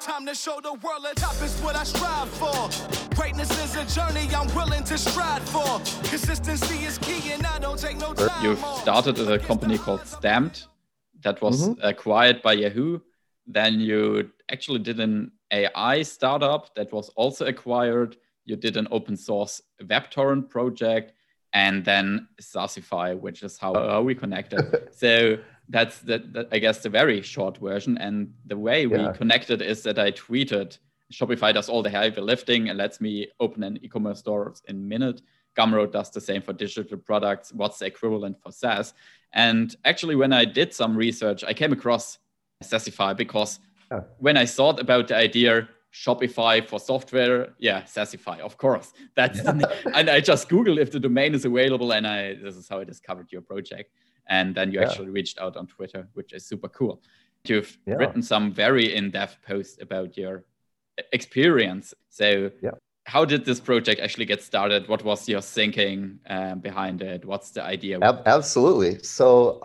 Time to show the world that top is what I strive for. Greatness is a journey I'm willing to stride for. Consistency is key and I don't take no time. You started at a company called Stamped that was acquired by Yahoo. Then you actually did an AI startup that was also acquired. You did an open source WebTorrent project, and then Saasify, which is how we connected. So that's I guess the very short version. And the way we connected is that I tweeted, Shopify does all the heavy lifting and lets me open an e-commerce store in a minute. Gumroad does the same for digital products. What's the equivalent for SaaS? And actually, when I did some research, I came across Saasify because when I thought about the idea, Shopify for software, Saasify, of course. That's and I just Googled if the domain is available, and this is how I discovered your project. And then you actually reached out on Twitter, which is super cool. You've written some very in-depth posts about your experience. So how did this project actually get started? What was your thinking behind it? What's the idea? Absolutely. So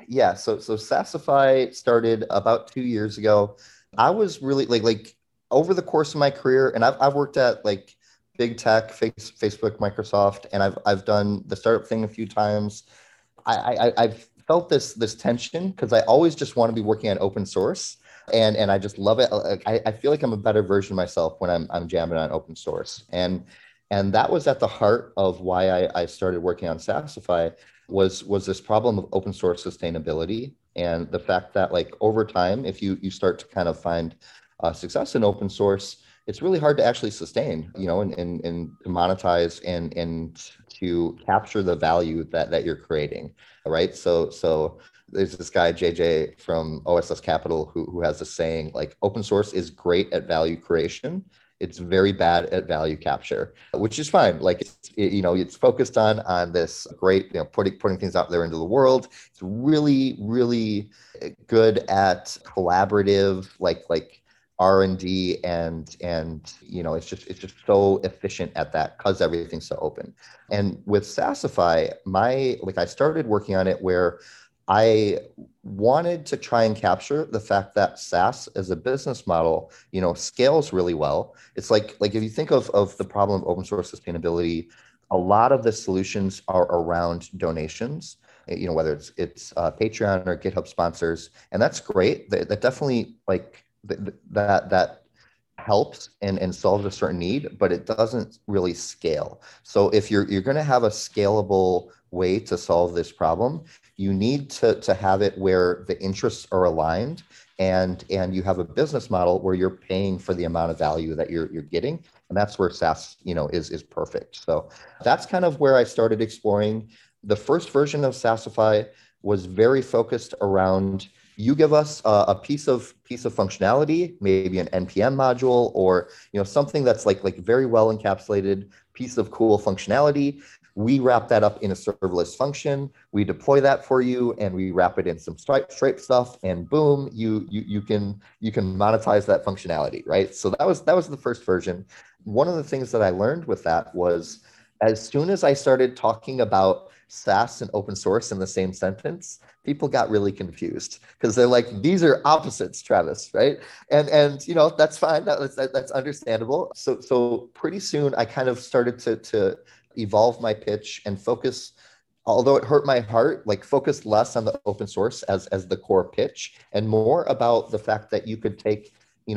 Saasify started about 2 years ago. I was really like over the course of my career, and I've worked at like big tech, Facebook, Microsoft, and I've done the startup thing a few times. I've felt this tension because I always just want to be working on open source, and I just love it. I feel like I'm a better version of myself when I'm jamming on open source, and that was at the heart of why I started working on Saasify was this problem of open source sustainability, and the fact that like over time, if you start to kind of find success in open source, it's really hard to actually sustain, and to monetize and to capture the value that you're creating, right? So there's this guy, JJ from OSS Capital, who has a saying like, open source is great at value creation. It's very bad at value capture, which is fine. Like, it's focused on this great, putting things out there into the world. It's really, really good at collaborative, like R&D and it's just so efficient at that because everything's so open. And with Saasify, I started working on it where I wanted to try and capture the fact that SaaS as a business model, scales really well. It's like if you think of the problem of open source sustainability, a lot of the solutions are around donations, whether it's Patreon or GitHub sponsors, and that's great. That definitely that helps and solves a certain need, but it doesn't really scale. So if you're going to have a scalable way to solve this problem, you need to have it where the interests are aligned and you have a business model where you're paying for the amount of value that you're getting. And that's where SaaS, is perfect. So that's kind of where I started exploring. The first version of Saasify was very focused around, you give us a piece of functionality, maybe an NPM module, or something that's like very well encapsulated piece of cool functionality. We wrap that up in a serverless function. We deploy that for you, and we wrap it in some Stripe stuff, and boom, you can monetize that functionality, right? So that was the first version. One of the things that I learned with that was, as soon as I started talking about SaaS and open source in the same sentence, people got really confused because they're like, these are opposites, Travis, right? And that's fine. That's understandable. So pretty soon I kind of started to evolve my pitch and focus, although it hurt my heart, focus less on the open source as the core pitch and more about the fact that you could take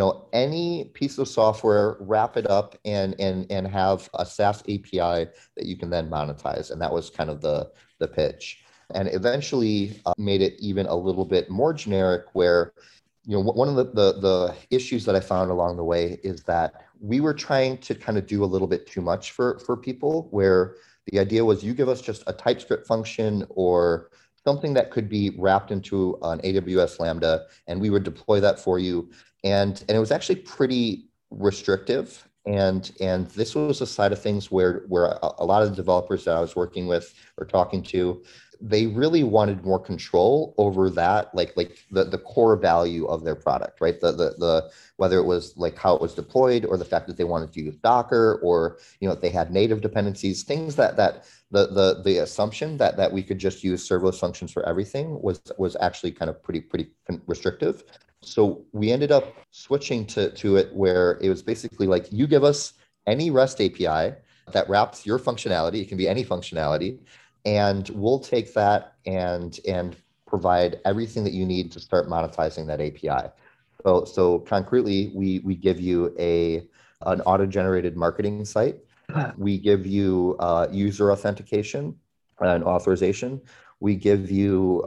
any piece of software, wrap it up and have a SaaS API that you can then monetize. And that was kind of the pitch. And eventually made it even a little bit more generic where, one of the issues that I found along the way is that we were trying to kind of do a little bit too much for people, where the idea was you give us just a TypeScript function or something that could be wrapped into an AWS Lambda, and we would deploy that for you. And it was actually pretty restrictive. And this was a side of things where a lot of the developers that I was working with or talking to, they really wanted more control over that, like the core value of their product, right? The whether it was like how it was deployed or the fact that they wanted to use Docker or they had native dependencies, things that the assumption that we could just use serverless functions for everything was actually kind of pretty restrictive. So we ended up switching to it where it was basically like, you give us any REST API that wraps your functionality. It can be any functionality, and we'll take that and provide everything that you need to start monetizing that API. So concretely, we give you an auto-generated marketing site. We give you user authentication and authorization. We give you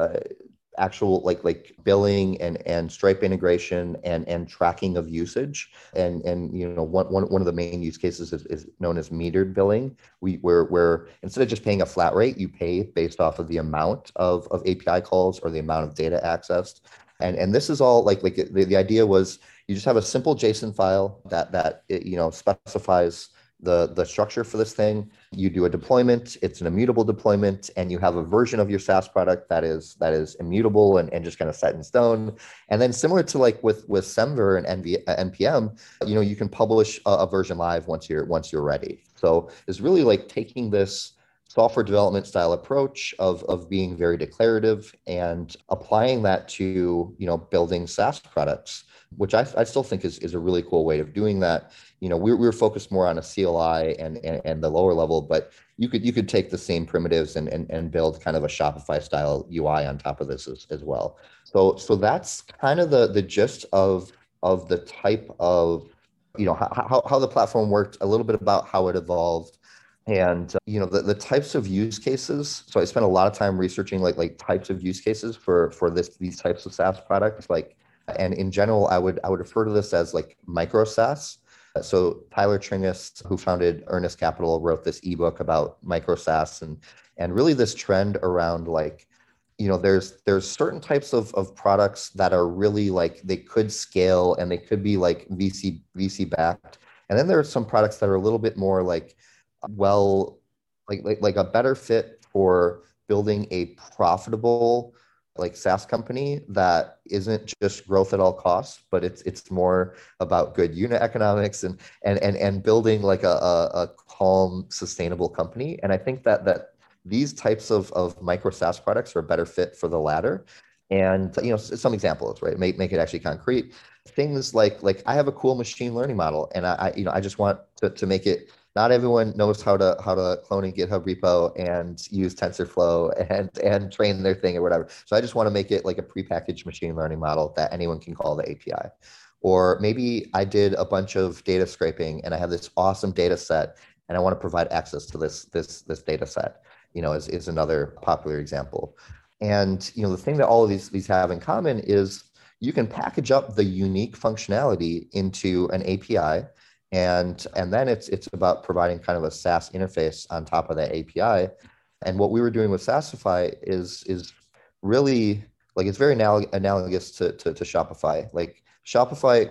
actual like billing and Stripe integration and tracking of usage. And one of the main use cases is known as metered billing. Where instead of just paying a flat rate, you pay based off of the amount of API calls or the amount of data accessed. And this is all like the idea was, you just have a simple JSON file that specifies the structure for this thing. You do a deployment, it's an immutable deployment, and you have a version of your SaaS product that is immutable and just kind of set in stone. And then similar to like with Semver and NPM, you can publish a version live once you're ready. So it's really like taking this software development style approach of being very declarative and applying that to building SaaS products, which I still think is a really cool way of doing that. We were focused more on a CLI and the lower level, but you could take the same primitives and build kind of a Shopify style UI on top of this as well. So that's kind of the gist of the type of how the platform worked, a little bit about how it evolved. And the types of use cases. So I spent a lot of time researching like types of use cases for these types of SaaS products. And in general, I would refer to this as like micro SaaS. So Tyler Tringas, who founded Earnest Capital, wrote this ebook about micro SaaS and really this trend around like, there's certain types of products that are really like they could scale and they could be like VC backed. And then there are some products that are a little bit more like like a better fit for building a profitable like SaaS company that isn't just growth at all costs, but it's more about good unit economics and building like a calm, sustainable company. And I think that these types of micro SaaS products are a better fit for the latter. And some examples, right? Make it actually concrete. Things like I have a cool machine learning model, and I just want to make it. Not everyone knows how to clone a GitHub repo and use TensorFlow and train their thing or whatever. So I just want to make it like a prepackaged machine learning model that anyone can call the API. Or maybe I did a bunch of data scraping and I have this awesome data set and I want to provide access to this data set, is another popular example. And the thing that all of these have in common is you can package up the unique functionality into an API. And then it's about providing kind of a SaaS interface on top of that API. And what we were doing with SaaSify is really like it's very analogous to Shopify. Like Shopify,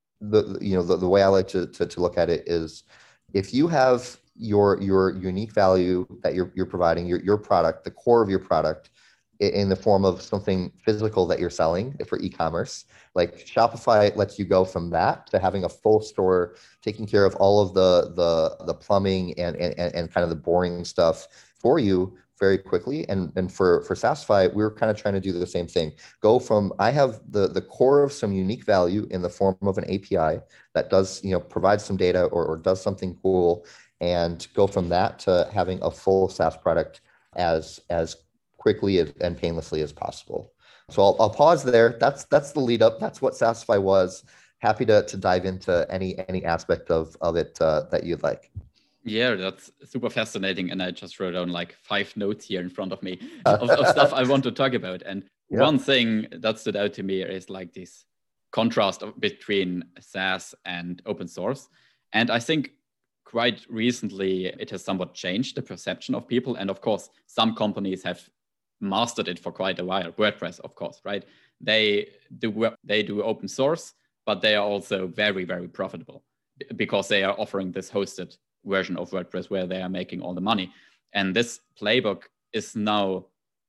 the way I like to look at it is, if you have your unique value that you're providing, your product, the core of your product, in the form of something physical that you're selling for e-commerce. Like Shopify lets you go from that to having a full store, taking care of all of the plumbing and kind of the boring stuff for you very quickly. And for SaaSify, we were kind of trying to do the same thing. Go from, I have the core of some unique value in the form of an API that does, provide some data or does something cool, and go from that to having a full SaaS product as quickly and painlessly as possible. So I'll pause there. That's the lead up. That's what SaaSify was. Happy to dive into any aspect of it that you'd like. Yeah, that's super fascinating. And I just wrote down like 5 notes here in front of me of stuff I want to talk about. And one thing that stood out to me is like this contrast between SaaS and open source. And I think quite recently it has somewhat changed the perception of people. And of course, some companies have mastered it for quite a while. WordPress, of course, right? They do open source, but they are also very, very profitable because they are offering this hosted version of WordPress where they are making all the money. And this playbook is now,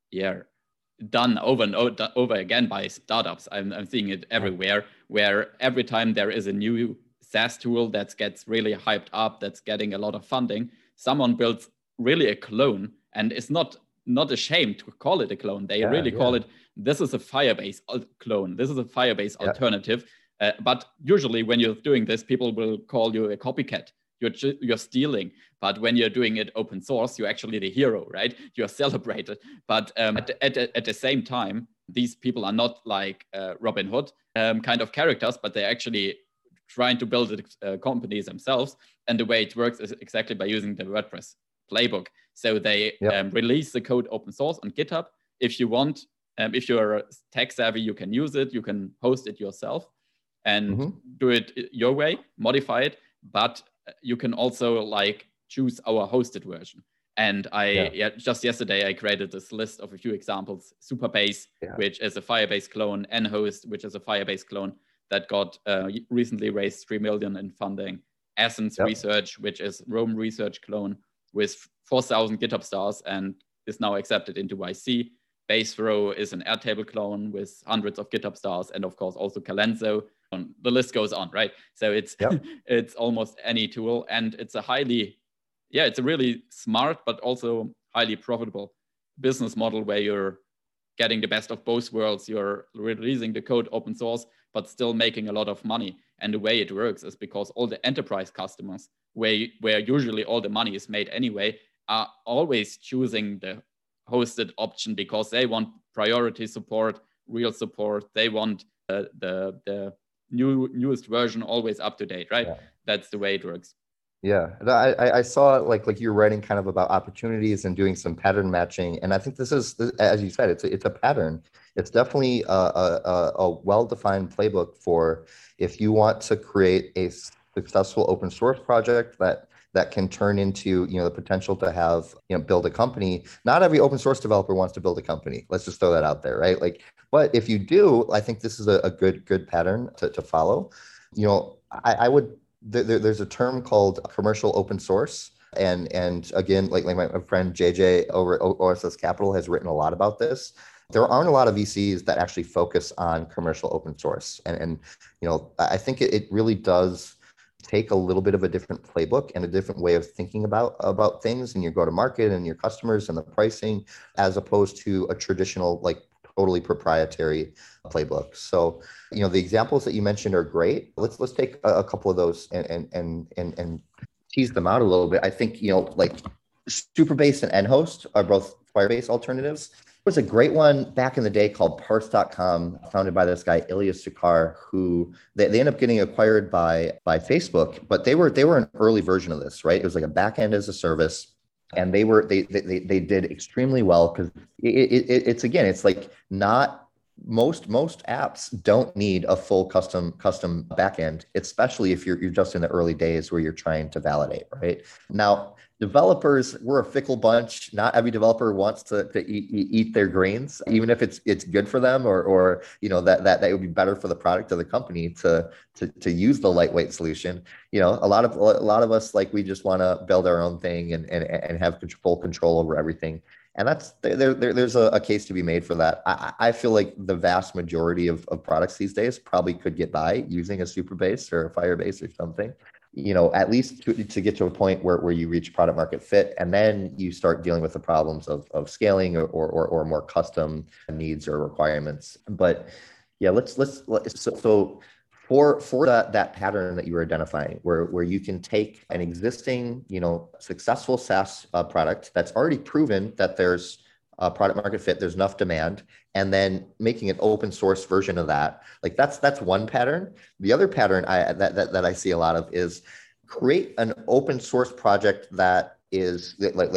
done over and over again by startups. I'm seeing it everywhere, where every time there is a new SaaS tool that gets really hyped up, that's getting a lot of funding, someone builds really a clone, and it's not not ashamed to call it a clone. They really call it, this is a Firebase clone. This is a Firebase alternative. But usually when you're doing this, people will call you a copycat. You're stealing. But when you're doing it open source, you're actually the hero, right? You're celebrated. But at the same time, these people are not like Robin Hood kind of characters, but they're actually trying to build companies themselves. And the way it works is exactly by using the WordPress playbook. So they release the code open source on GitHub. If you want, if you're tech savvy, you can use it. You can host it yourself and do it your way, modify it. But you can also like choose our hosted version. And just yesterday, I created this list of a few examples. Supabase, which is a Firebase clone, nHost, which is a Firebase clone that got recently raised 3 million in funding. Essence Research, which is Rome Research clone with 4,000 GitHub stars and is now accepted into YC. Basethrow is an Airtable clone with hundreds of GitHub stars, and of course also Calenzo. The list goes on, right? So it's it's almost any tool, and it's it's a really smart but also highly profitable business model where you're getting the best of both worlds. You're releasing the code open source, but still making a lot of money. And the way it works is because all the enterprise customers, where usually all the money is made anyway, are always choosing the hosted option because they want priority support, real support. They want the newest version always up to date, right? That's the way it works. Yeah, I saw like you're writing kind of about opportunities and doing some pattern matching, and I think this is, as you said, it's a pattern. It's definitely a well-defined playbook for if you want to create a successful open source project that can turn into the potential to have build a company. Not every open source developer wants to build a company. Let's just throw that out there, right? But if you do, I think this is a good pattern to follow. I would. There's a term called commercial open source. And again, like my friend JJ over at OSS Capital has written a lot about this. There aren't a lot of VCs that actually focus on commercial open source. And I think it really does take a little bit of a different playbook and a different way of thinking about things and your go-to-market and your customers and the pricing, as opposed to a traditional totally proprietary playbook. So, the examples that you mentioned are great. Let's take a couple of those and tease them out a little bit. I think, Supabase and nHost are both Firebase alternatives. There was a great one back in the day called Parse.com, founded by this guy, Ilya Suchar, who they ended up getting acquired by Facebook, but they were an early version of this, right? It was like a backend as a service. And they did extremely well because it's like not most apps don't need a full custom backend, especially if you're just in the early days where you're trying to validate, right? Now, developers, we're a fickle bunch. Not every developer wants to eat their grains, even if it's good for them or that would be better for the product of the company to use the lightweight solution. A lot of us, we just want to build our own thing and have full control over everything. And that's there's a case to be made for that. I feel like the vast majority of products these days probably could get by using a Supabase or a Firebase or something, at least to get to a point where you reach product market fit, and then you start dealing with the problems of scaling or more custom needs or requirements. But yeah, so for that pattern that you were identifying, where you can take an existing, successful SaaS product that's already proven that there's a product market fit, there's enough demand, and then making an open source version of that. That's one pattern. The other pattern that I see a lot of is create an open source project that is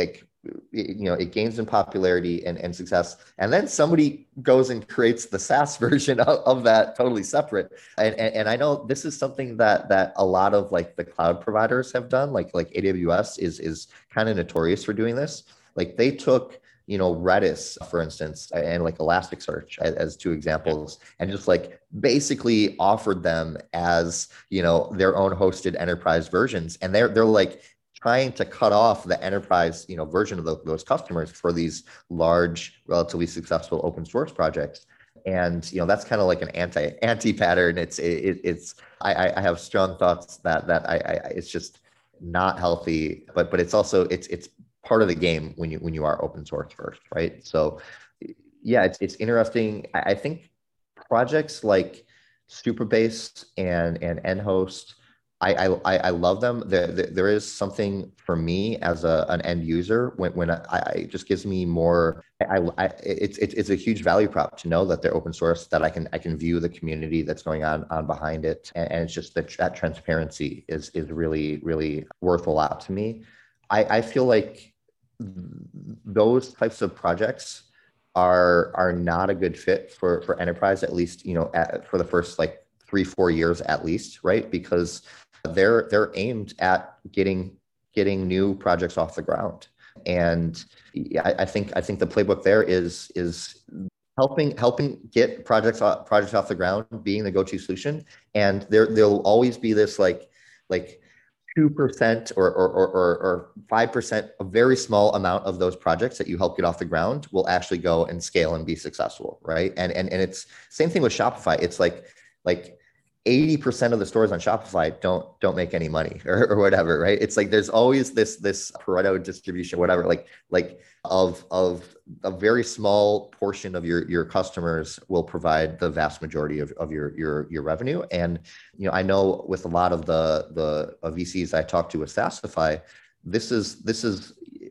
it gains in popularity and success, and then somebody goes and creates the SaaS version of that totally separate. And I know this is something that a lot of the cloud providers have done. Like AWS is kind of notorious for doing this. They took Redis, for instance, and Elasticsearch as two examples, and just basically offered them as their own hosted enterprise versions, and they're trying to cut off the enterprise, version of those customers for these large, relatively successful open source projects. And, that's kind of like an anti pattern. I have strong thoughts that it's just not healthy, but it's also, it's part of the game when you are open source first, right? So yeah, it's interesting. I think projects like Superbase and nHost, I love them. There is something for me as an end user when it just gives me more. It's a huge value prop to know that they're open source, that I can view the community that's going on behind it, and it's just that transparency is really really worth a lot to me. I feel like those types of projects are not a good fit for enterprise, at least for the first like 3-4 years at least, right? Because they're aimed at getting new projects off the ground. And I think the playbook there is helping get projects off the ground, being the go-to solution. And there'll always be this like 2% or 5%, a very small amount of those projects that you help get off the ground will actually go and scale and be successful, right? And it's same thing with Shopify. It's like 80% of the stores on Shopify don't make any money or whatever, right? It's like there's always this Pareto distribution, whatever, like of a very small portion of your customers will provide the vast majority of your revenue. And I know with a lot of the VCs I talk to with SaaSify, this is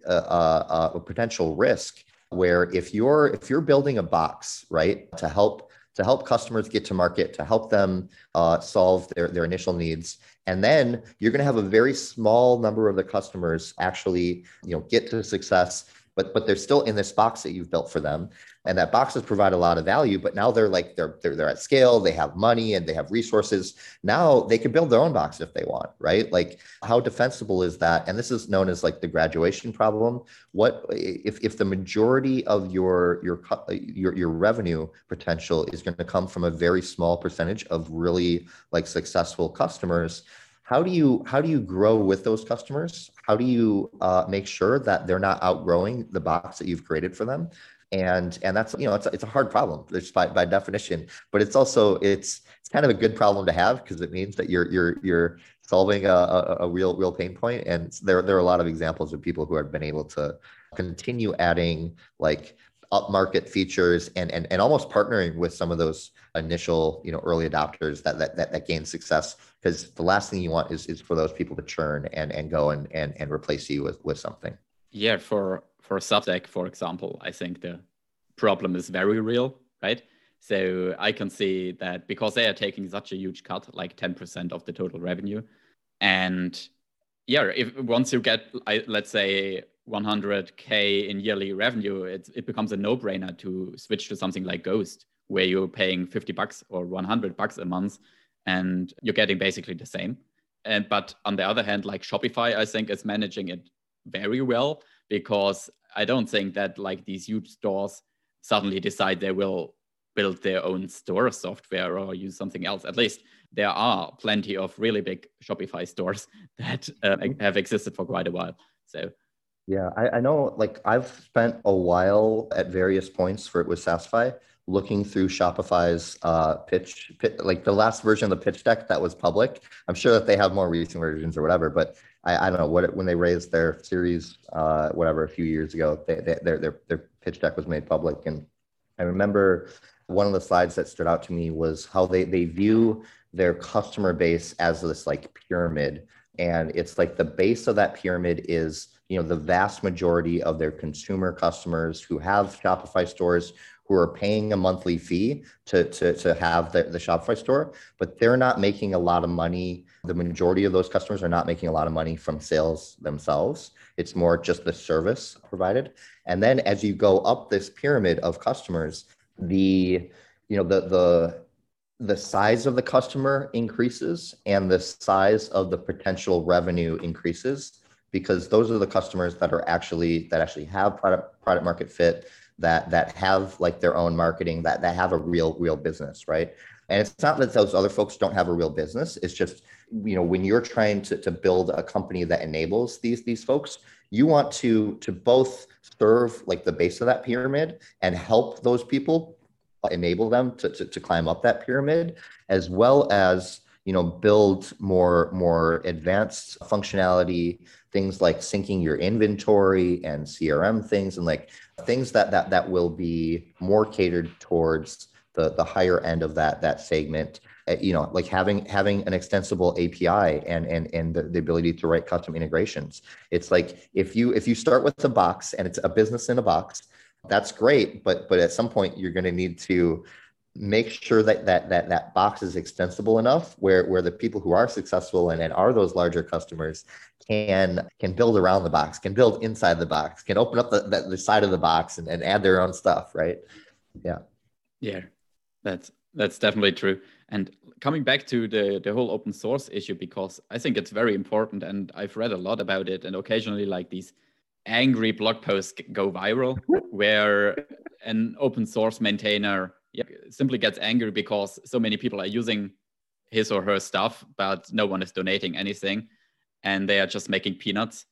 a potential risk where if you're building a box, right, to help customers get to market, to help them solve their initial needs. And then you're going to have a very small number of the customers actually, get to success, but they're still in this box that you've built for them. And that boxes provide a lot of value, but now they're at scale, they have money and they have resources. Now they can build their own box if they want, right? Like how defensible is that? And this is known as like the graduation problem. What if the majority of your revenue potential is going to come from a very small percentage of really like successful customers? How do you grow with those customers? How do you make sure that they're not outgrowing the box that you've created for them? And that's it's a hard problem just by definition, but it's also it's kind of a good problem to have because it means that you're solving a real pain point. And there are a lot of examples of people who have been able to continue adding like upmarket features and almost partnering with some of those initial early adopters that gain success, because the last thing you want is for those people to churn and go and replace you with something. Yeah, for Substack, for example, I think the problem is very real, right? So I can see that because they are taking such a huge cut, like 10% of the total revenue. And yeah, if once you get, let's say, 100K in yearly revenue, it becomes a no-brainer to switch to something like Ghost, where you're paying $50 or $100 a month, and you're getting basically the same. But on the other hand, like Shopify, I think is managing it very well, because I don't think that like these huge stores suddenly decide they will build their own store software or use something else. At least there are plenty of really big Shopify stores that have existed for quite a while. So yeah, I know, like I've spent a while at various points with SaaSify looking through Shopify's pitch, like the last version of the pitch deck that was public. I'm sure that they have more recent versions or whatever, but I don't know when they raised their series, a few years ago, their pitch deck was made public. And I remember one of the slides that stood out to me was how they view their customer base as this like pyramid. And it's like the base of that pyramid is, the vast majority of their consumer customers who have Shopify stores, who are paying a monthly fee to have the Shopify store, but they're not making a lot of money. The majority of those customers are not making a lot of money from sales themselves. It's more just the service provided. And then as you go up this pyramid of customers, the size of the customer increases and the size of the potential revenue increases, because those are the customers that actually have product market fit, that have like their own marketing, that have a real business, right? And it's not that those other folks don't have a real business. It's just, when you're trying to build a company that enables these folks, you want to both serve like the base of that pyramid and help those people, enable them to climb up that pyramid, as well as build more advanced functionality, things like syncing your inventory and CRM things, and like things that will be more catered towards the higher end of that segment. Like having an extensible API and the ability to write custom integrations. It's like if you start with a box and it's a business in a box, that's great, but at some point you're going to need to make sure that box is extensible enough where the people who are successful and are those larger customers can build around the box, can build inside the box, can open up the side of the box and add their own stuff, right? Yeah, that's definitely true. And coming back to the whole open source issue, because I think it's very important, and I've read a lot about it, and occasionally like these angry blog posts go viral where an open source maintainer simply gets angry because so many people are using his or her stuff, but no one is donating anything, and they are just making peanuts.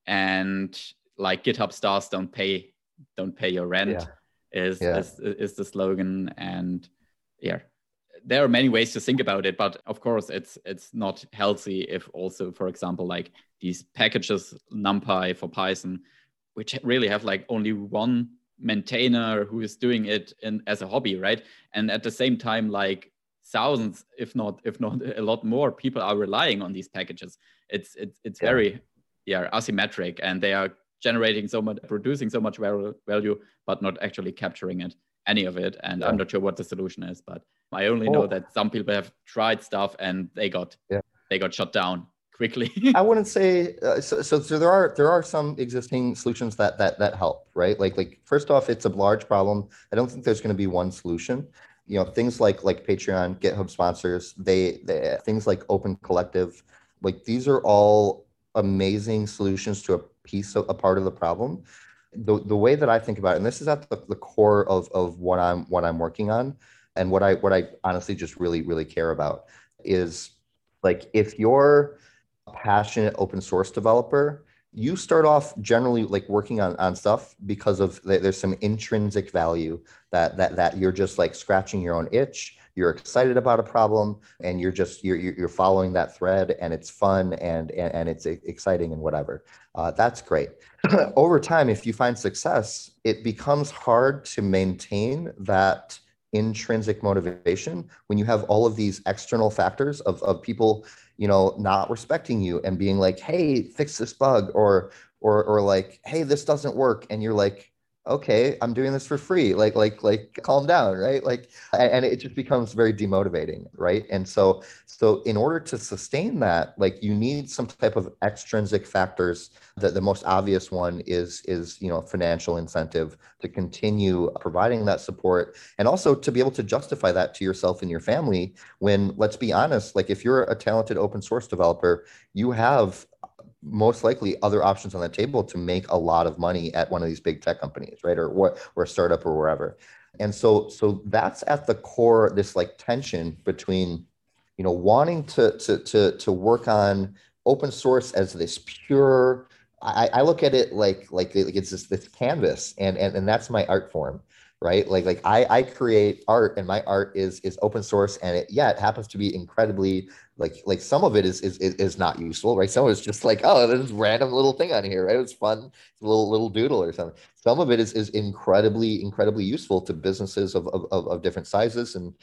And like GitHub stars don't pay your rent is the slogan. And there are many ways to think about it, but of course it's not healthy if also, for example, like these packages, NumPy for Python, which really have like only one maintainer who is doing it as a hobby, right? And at the same time, like thousands, if not a lot more people are relying on these packages. It's very asymmetric, and they are producing so much value, but not actually capturing any of it. And I'm not sure what the solution is, but I only know that some people have tried stuff and they got shut down quickly. I wouldn't say so there are some existing solutions that help, right? Like first off, it's a large problem. I don't think there's going to be one solution. Things like Patreon, GitHub sponsors, they things like Open Collective, like these are all amazing solutions to a part of the problem. The way that I think about it, and this is at the core of what I'm working on, and what I honestly just really care about is, like, if you're a passionate open source developer, you start off generally like working on stuff because of there's some intrinsic value that you're just like scratching your own itch. You're excited about a problem, and you're following that thread, and it's fun and it's exciting and whatever. That's great. Over time, if you find success, it becomes hard to maintain that intrinsic motivation when you have all of these external factors of people, not respecting you and being like, hey, fix this bug, or like, hey, this doesn't work. And you're like, okay, I'm doing this for free. Like calm down, right? Like, and it just becomes very demotivating, right? And so in order to sustain that, like, you need some type of extrinsic factors. The most obvious one is financial incentive to continue providing that support, and also to be able to justify that to yourself and your family. When, let's be honest, like, if you're a talented open source developer, you have most likely other options on the table to make a lot of money at one of these big tech companies, right? Or a startup or wherever. And so that's at the core, this like tension between, wanting to work on open source as this pure, I look at it like it's this canvas, and that's my art form, right? Like I create art, and my art is open source, and it happens to be incredibly, like some of it is not useful, right? Some of it's just like, oh, there's this random little thing on here, right? It's fun, it's a little doodle or something. Some of it is incredibly useful to businesses of different sizes. And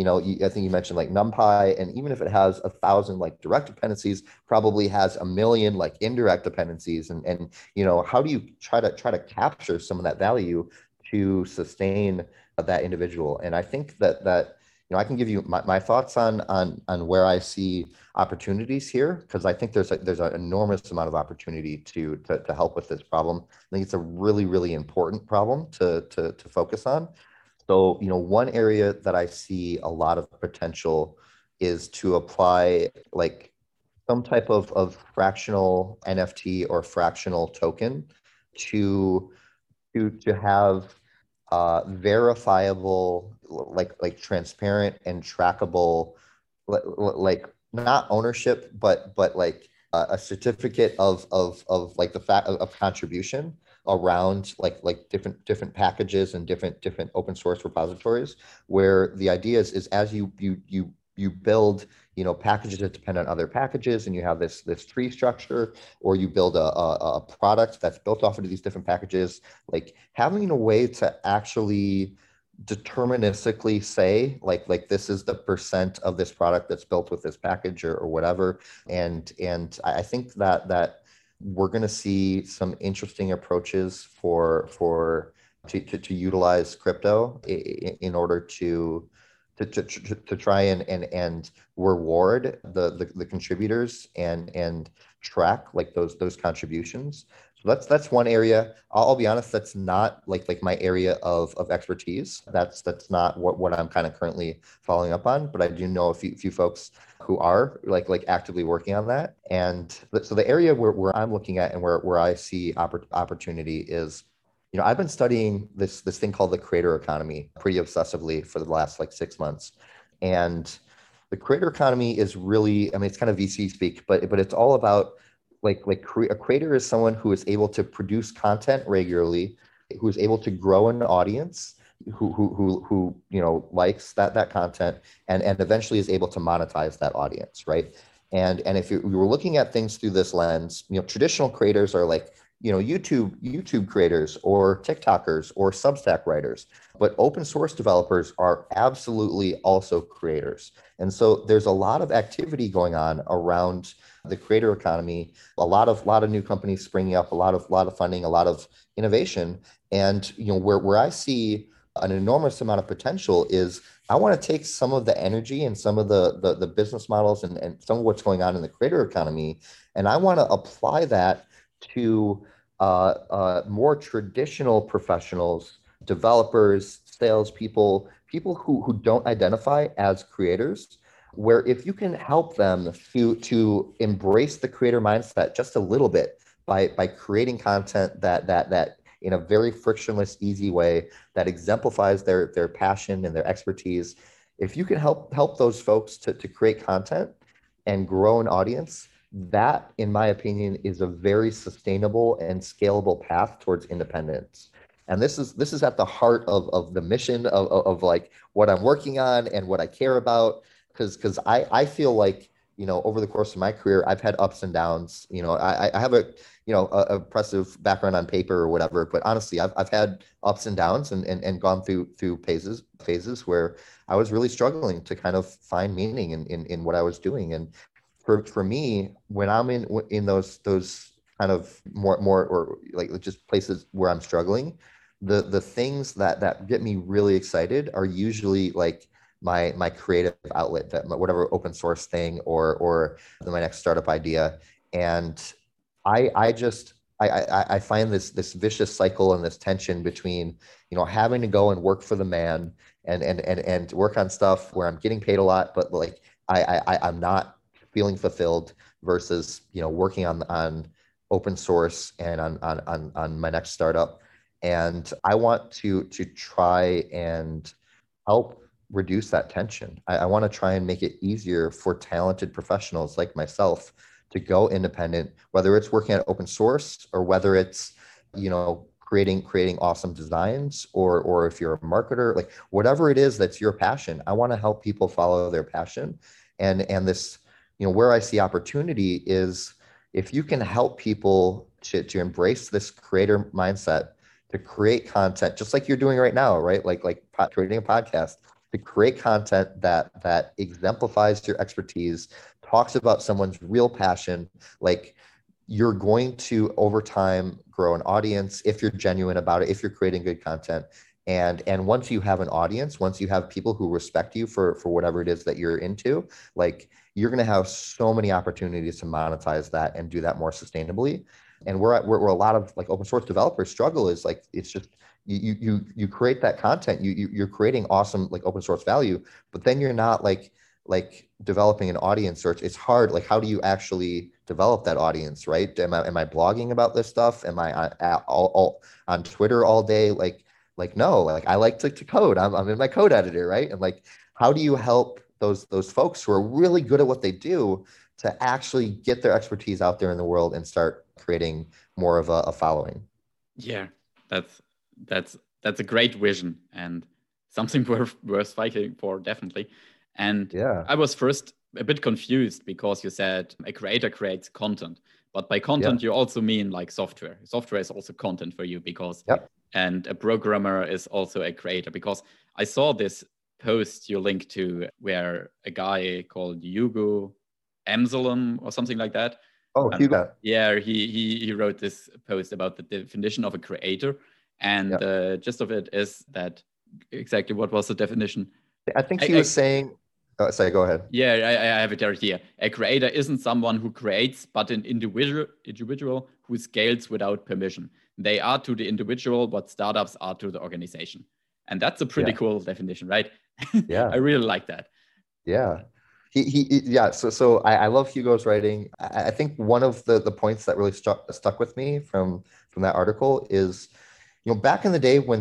I think you mentioned like NumPy, and even if it has 1,000 like direct dependencies, probably has 1 million like indirect dependencies. And how do you try to capture some of that value to sustain that individual? And I think that I can give you my thoughts on where I see opportunities here, because I think there's an enormous amount of opportunity to help with this problem. I think it's a really important problem to focus on. So, one area that I see a lot of potential is to apply like some type of fractional NFT or fractional token to have verifiable, like transparent and trackable, like not ownership, but like a certificate of like the fact of contribution around like different packages and different open source repositories, where the idea is as you you build, packages that depend on other packages, and you have this tree structure, or you build a product that's built off of these different packages. Like having a way to actually deterministically say like this is the percent of this product that's built with this package or whatever. And I think that we're going to see some interesting approaches to utilize crypto in order to try and reward the contributors and track like those contributions. So that's one area. I'll be honest, that's not like my area of expertise. That's not what I'm kind of currently following up on, but I do know a few folks who are like actively working on that. And so the area where I'm looking at and where I see opportunity is, I've been studying this thing called the creator economy pretty obsessively for the last like 6 months. And the creator economy is really, I mean, it's kind of VC speak, but it's all about a creator is someone who is able to produce content regularly, who is able to grow an audience, who likes that content, and eventually is able to monetize that audience, right? And if you were looking at things through this lens, traditional creators are like, YouTube creators or TikTokers or Substack writers, but open source developers are absolutely also creators. And so there's a lot of activity going on around the creator economy, a lot of new companies springing up, a lot of funding, a lot of innovation. And where I see an enormous amount of potential is I want to take some of the energy and some of the business models and some of what's going on in the creator economy, and I want to apply that to more traditional professionals, developers, salespeople, people who don't identify as creators, where if you can help them to embrace the creator mindset just a little bit by creating content that in a very frictionless, easy way that exemplifies their passion and their expertise, if you can help those folks to create content and grow an audience, that, in my opinion, is a very sustainable and scalable path towards independence. And this is at the heart of the mission of like what I'm working on and what I care about. Because I feel like, over the course of my career, I've had ups and downs. I have a impressive background on paper or whatever, but honestly, I've had ups and downs and gone through phases where I was really struggling to kind of find meaning in what I was doing. And for me, when I'm in those kind of more or like just places where I'm struggling, the things that get me really excited are usually like my creative outlet, that whatever open source thing or my next startup idea. And I find this vicious cycle and this tension between having to go and work for the man and work on stuff where I'm getting paid a lot, but like I'm not feeling fulfilled, versus working on open source and on my next startup. And I want to try and help reduce that tension. I want to try and make it easier for talented professionals like myself to go independent, whether it's working at open source or whether it's creating awesome designs, or if you're a marketer, like whatever it is that's your passion. I want to help people follow their passion. And this, where I see opportunity is if you can help people to embrace this creator mindset, to create content just like you're doing right now, right? Like creating a podcast, to create content that exemplifies your expertise, talks about someone's real passion, like you're going to over time grow an audience if you're genuine about it, if you're creating good content. And once you have an audience, once you have people who respect you for whatever it is that you're into, like you're going to have so many opportunities to monetize that and do that more sustainably. And where a lot of like open source developers struggle is like, it's just, you create that content, you're creating awesome like open source value, but then you're not like developing an audience, or it's hard. Like, how do you actually develop that audience, right? Am I blogging about this stuff? Am I all on Twitter all day? Like no, like I like to code. I'm in my code editor, right? And like, how do you help those folks who are really good at what they do to actually get their expertise out there in the world and start creating more of a following? Yeah, that's a great vision and something worth fighting for, definitely. And Yeah. I was first a bit confused because you said a creator creates content. But by content, you also mean like software. Software is also content for you because, and a programmer is also a creator, because I saw this post you linked to where a guy called Hugo Amsalem or something like that. Oh, Hugo. Yeah, he wrote this post about the definition of a creator. And the gist of it is that, exactly what was the definition? I think he was saying, sorry, go ahead. Yeah, I have it right here. A creator isn't someone who creates, but an individual who scales without permission. They are to the individual what startups are to the organization. And that's a pretty cool definition, right? Yeah. I really like that. Yeah. So I love Hugo's writing. I think one of the points that really stuck with me from that article is, back in the day when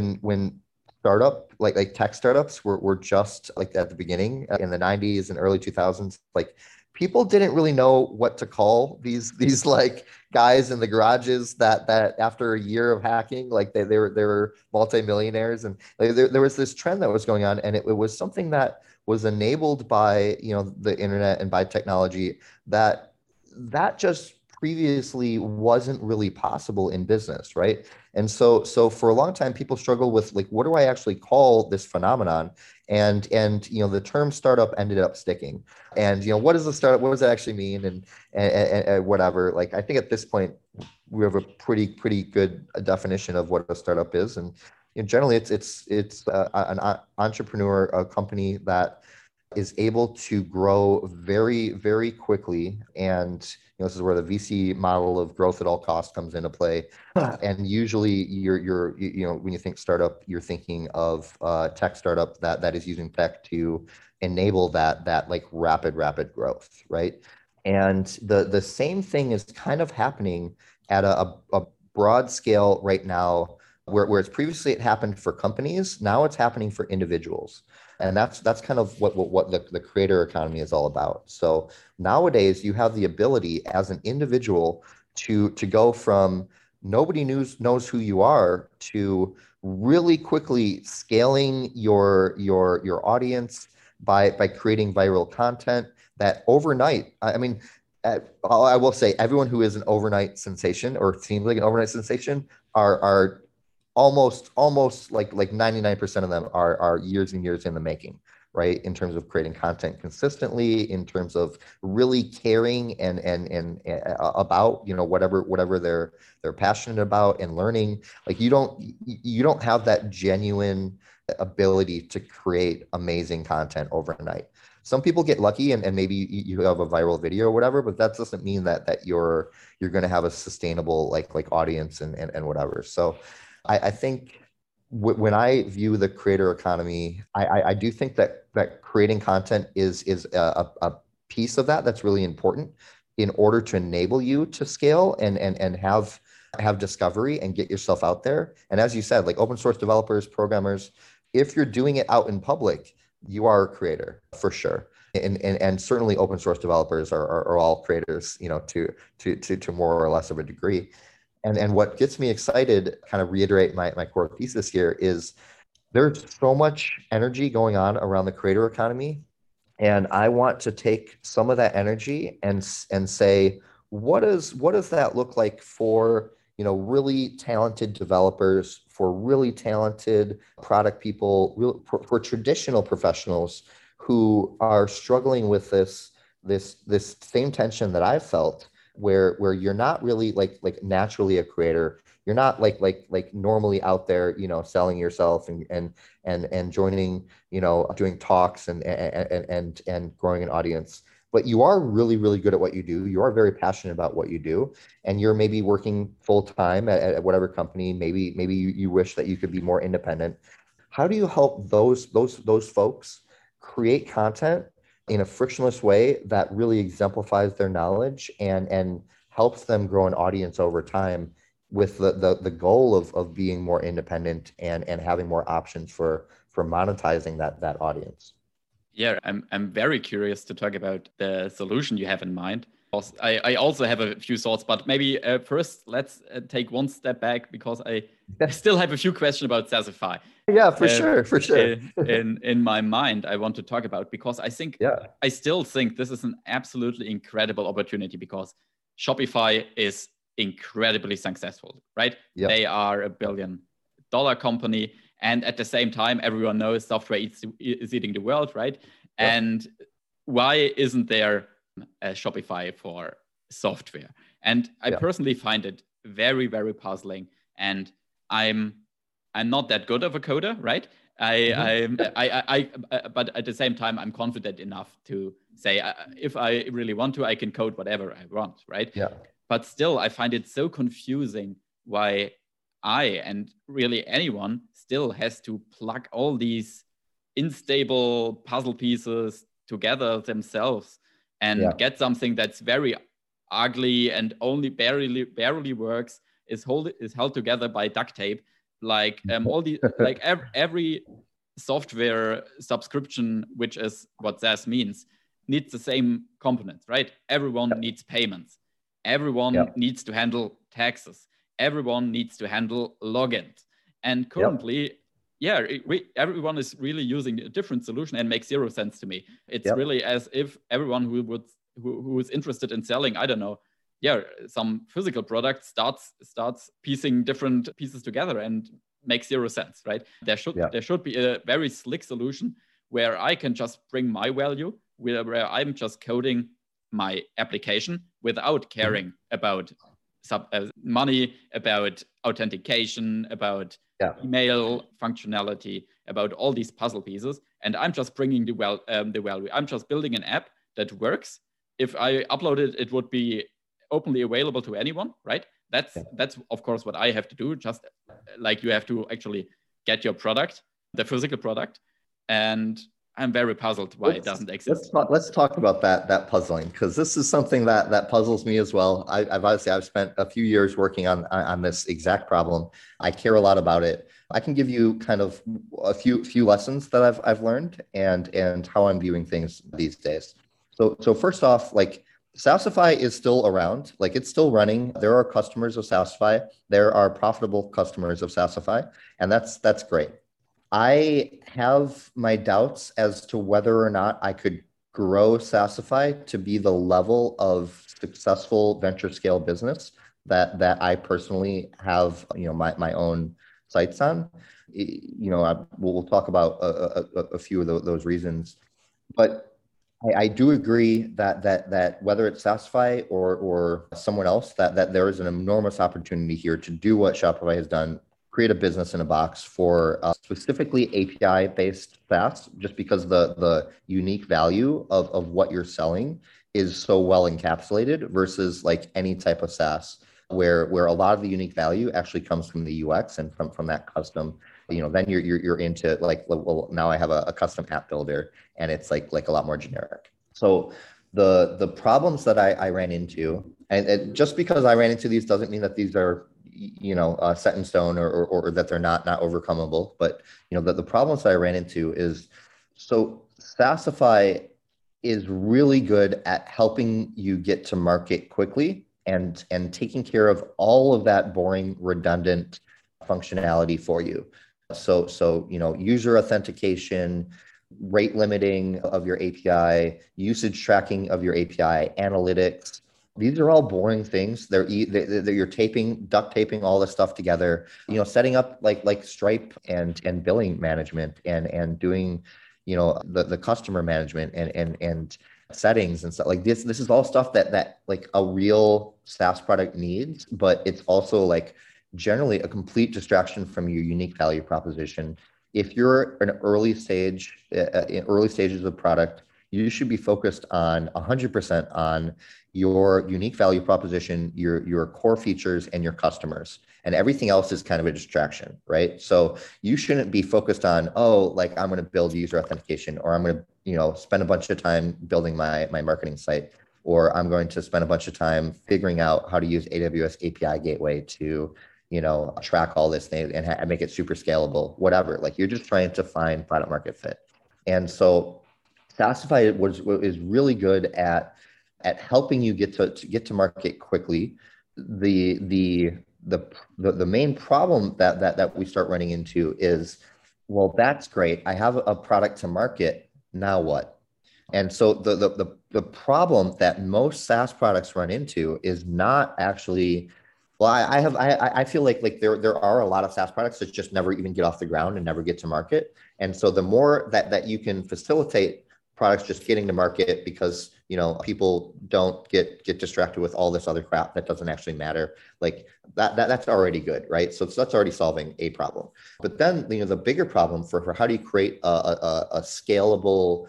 startup, like tech startups were just like at the beginning in the 90s and early 2000s, like people didn't really know what to call these like guys in the garages that after a year of hacking, like they were multimillionaires. And like, there was this trend that was going on, and it was something that was enabled by the internet and by technology that just previously wasn't really possible in business, right? And so for a long time, people struggle with, like, what do I actually call this phenomenon? And the term startup ended up sticking. And what is a startup? What does that actually mean? And whatever. Like, I think at this point we have a pretty good definition of what a startup is. And generally, it's an entrepreneur, a company that is able to grow very, very quickly. And this is where the VC model of growth at all costs comes into play. And usually you're when you think startup, you're thinking of a tech startup that is using tech to enable that like rapid growth, right? And the same thing is kind of happening at a broad scale right now, where it's previously it happened for companies, now it's happening for individuals. And that's kind of what the creator economy is all about. So nowadays you have the ability as an individual to go from nobody knows who you are to really quickly scaling your audience by creating viral content that overnight, I mean, I will say everyone who is an overnight sensation or seems like an overnight sensation are almost like 99% of them are years and years in the making, right? In terms of creating content consistently, in terms of really caring and about whatever they're passionate about and learning. Like you don't have that genuine ability to create amazing content overnight. Some people get lucky and maybe you have a viral video or whatever, but that doesn't mean that you're going to have a sustainable like audience and whatever. So I think when I view the creator economy, I do think that creating content is a piece of that's really important in order to enable you to scale and have discovery and get yourself out there. And as you said, like open source developers, programmers, if you're doing it out in public, you are a creator for sure. And certainly open source developers are all creators, to more or less of a degree. And what gets me excited, kind of reiterate my core thesis here, is there's so much energy going on around the creator economy. And I want to take some of that energy and say, what does that look like for, really talented developers, for really talented product people, for traditional professionals who are struggling with this same tension that I felt, where you're not really like naturally a creator. You're not like normally out there, selling yourself and joining, doing talks and growing an audience. But you are really, really good at what you do. You are very passionate about what you do, and you're maybe working full time at whatever company. Maybe you wish that you could be more independent. How do you help those folks create content in a frictionless way that really exemplifies their knowledge and helps them grow an audience over time, with the goal of being more independent and having more options for monetizing that audience? Yeah, I'm very curious to talk about the solution you have in mind. I also have a few thoughts, but maybe first let's take one step back because I still have a few questions about Saasify. Yeah, for sure. in my mind, I want to talk about, because I think I still think this is an absolutely incredible opportunity, because Shopify is incredibly successful, right? Yep. They are $1 billion company, and at the same time, everyone knows software is eating the world, right? Yep. And why isn't there a Shopify for software? And I personally find it very, very puzzling. And I'm not that good of a coder, right? But at the same time, I'm confident enough to say, if I really want to, I can code whatever I want, right? Yeah. But still, I find it so confusing why I, and really anyone, still has to plug all these unstable puzzle pieces together themselves and get something that's very ugly and only barely works, is held together by duct tape. Like every software subscription, which is what SaaS means, needs the same components, right? Everyone needs payments. Everyone needs to handle taxes. Everyone needs to handle logins. And currently, everyone is really using a different solution, and makes zero sense to me. It's really as if everyone who is interested in selling, I don't know, some physical product starts piecing different pieces together and makes zero sense, right? There should be a very slick solution where I can just bring my value, where I'm just coding my application without caring about money, about authentication, about email functionality, about all these puzzle pieces, and I'm just bringing the value. I'm just building an app that works. If I upload it, it would be openly available to anyone, right? That's of course what I have to do. Just like you have to actually get your product, the physical product, and I'm very puzzled why it doesn't exist. Let's talk about that puzzling, because this is something that puzzles me as well. I've spent a few years working on this exact problem. I care a lot about it. I can give you kind of a few lessons that I've learned and how I'm viewing things these days. So first off, like, Saasify is still around, like it's still running. There are customers of Saasify. There are profitable customers of Saasify, and that's great. I have my doubts as to whether or not I could grow Saasify to be the level of successful venture scale business that I personally have, my own sights on. We'll talk about a few of those reasons, but I do agree that whether it's Saasify or someone else, that there is an enormous opportunity here to do what Shopify has done, create a business in a box for specifically API-based SaaS, just because the unique value of what you're selling is so well encapsulated versus like any type of SaaS, where a lot of the unique value actually comes from the UX and from that custom. Then you're into like, well, now I have a custom app builder, and it's like a lot more generic. So the problems that I ran into, and just because I ran into these doesn't mean that these are set in stone or that they're not overcomable. But the problems that I ran into is, so Saasify is really good at helping you get to market quickly and taking care of all of that boring, redundant functionality for you. So user authentication, rate limiting of your API, usage tracking of your API, analytics. These are all boring things. You're duct taping all this stuff together. Setting up like Stripe and billing management and doing the customer management and settings and stuff like this. This is all stuff that like a real SaaS product needs, but it's also like generally a complete distraction from your unique value proposition. If you're an early stages of product, you should be focused on 100% on your unique value proposition, your core features, and your customers. And everything else is kind of a distraction, right? So you shouldn't be focused on, like I'm going to build user authentication, or I'm going to spend a bunch of time building my marketing site, or I'm going to spend a bunch of time figuring out how to use AWS API Gateway to track all this thing and make it super scalable, whatever. Like, you're just trying to find product market fit. And so Saasify is really good at at helping you get to market quickly. The main problem that we start running into is, well, that's great. I have a product to market. Now what? And so the problem that most SaaS products run into is not actually, well, I feel like there are a lot of SaaS products that just never even get off the ground and never get to market. And so the more that you can facilitate products just getting to market, because people don't get distracted with all this other crap that doesn't actually matter, like that's already good, right? So that's already solving a problem. But then the bigger problem for how do you create a scalable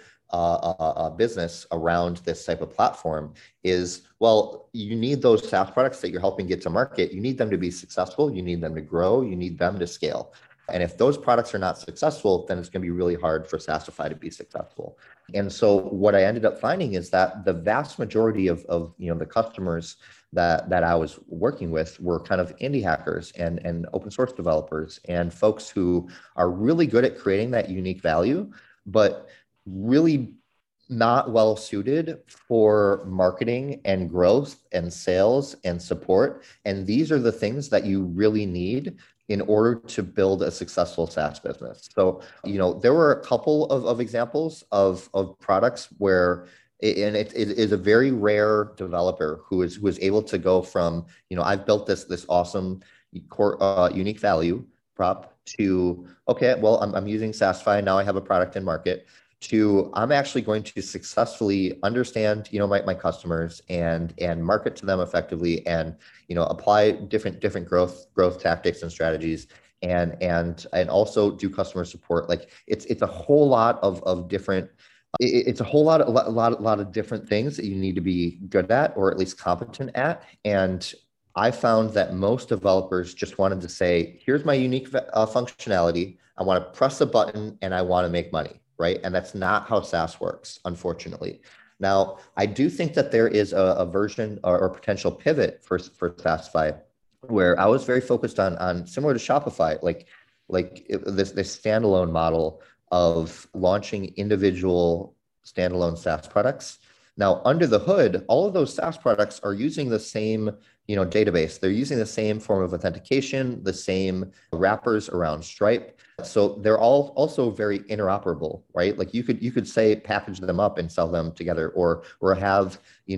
business around this type of platform is, well, you need those SaaS products that you're helping get to market. You need them to be successful. You need them to grow. You need them to scale. And if those products are not successful, then it's going to be really hard for SaaSify to be successful. And so what I ended up finding is that the vast majority of the customers that I was working with were kind of indie hackers and open source developers and folks who are really good at creating that unique value, but really not well suited for marketing and growth and sales and support. And these are the things that you really need in order to build a successful SaaS business. So, there were a couple of examples of products where, and it is a very rare developer who is able to go from, I've built this awesome core unique value prop to, okay, well, I'm using SaaSify, now I have a product in market, to I'm actually going to successfully understand, my customers and market to them effectively, and apply different growth tactics and strategies, and also do customer support. Like it's a whole lot of different. It's a whole lot of different things that you need to be good at, or at least competent at. And I found that most developers just wanted to say, here's my unique functionality. I want to press a button and I want to make money. Right. And that's not how SaaS works, unfortunately. Now, I do think that there is a version or potential pivot for SaaSify, where I was very focused on similar to Shopify, like this standalone model of launching individual standalone SaaS products. Now, under the hood, all of those SaaS products are using the same database. They're using the same form of authentication, the same wrappers around Stripe. So they're all also very interoperable, right? Like you could say package them up and sell them together, or have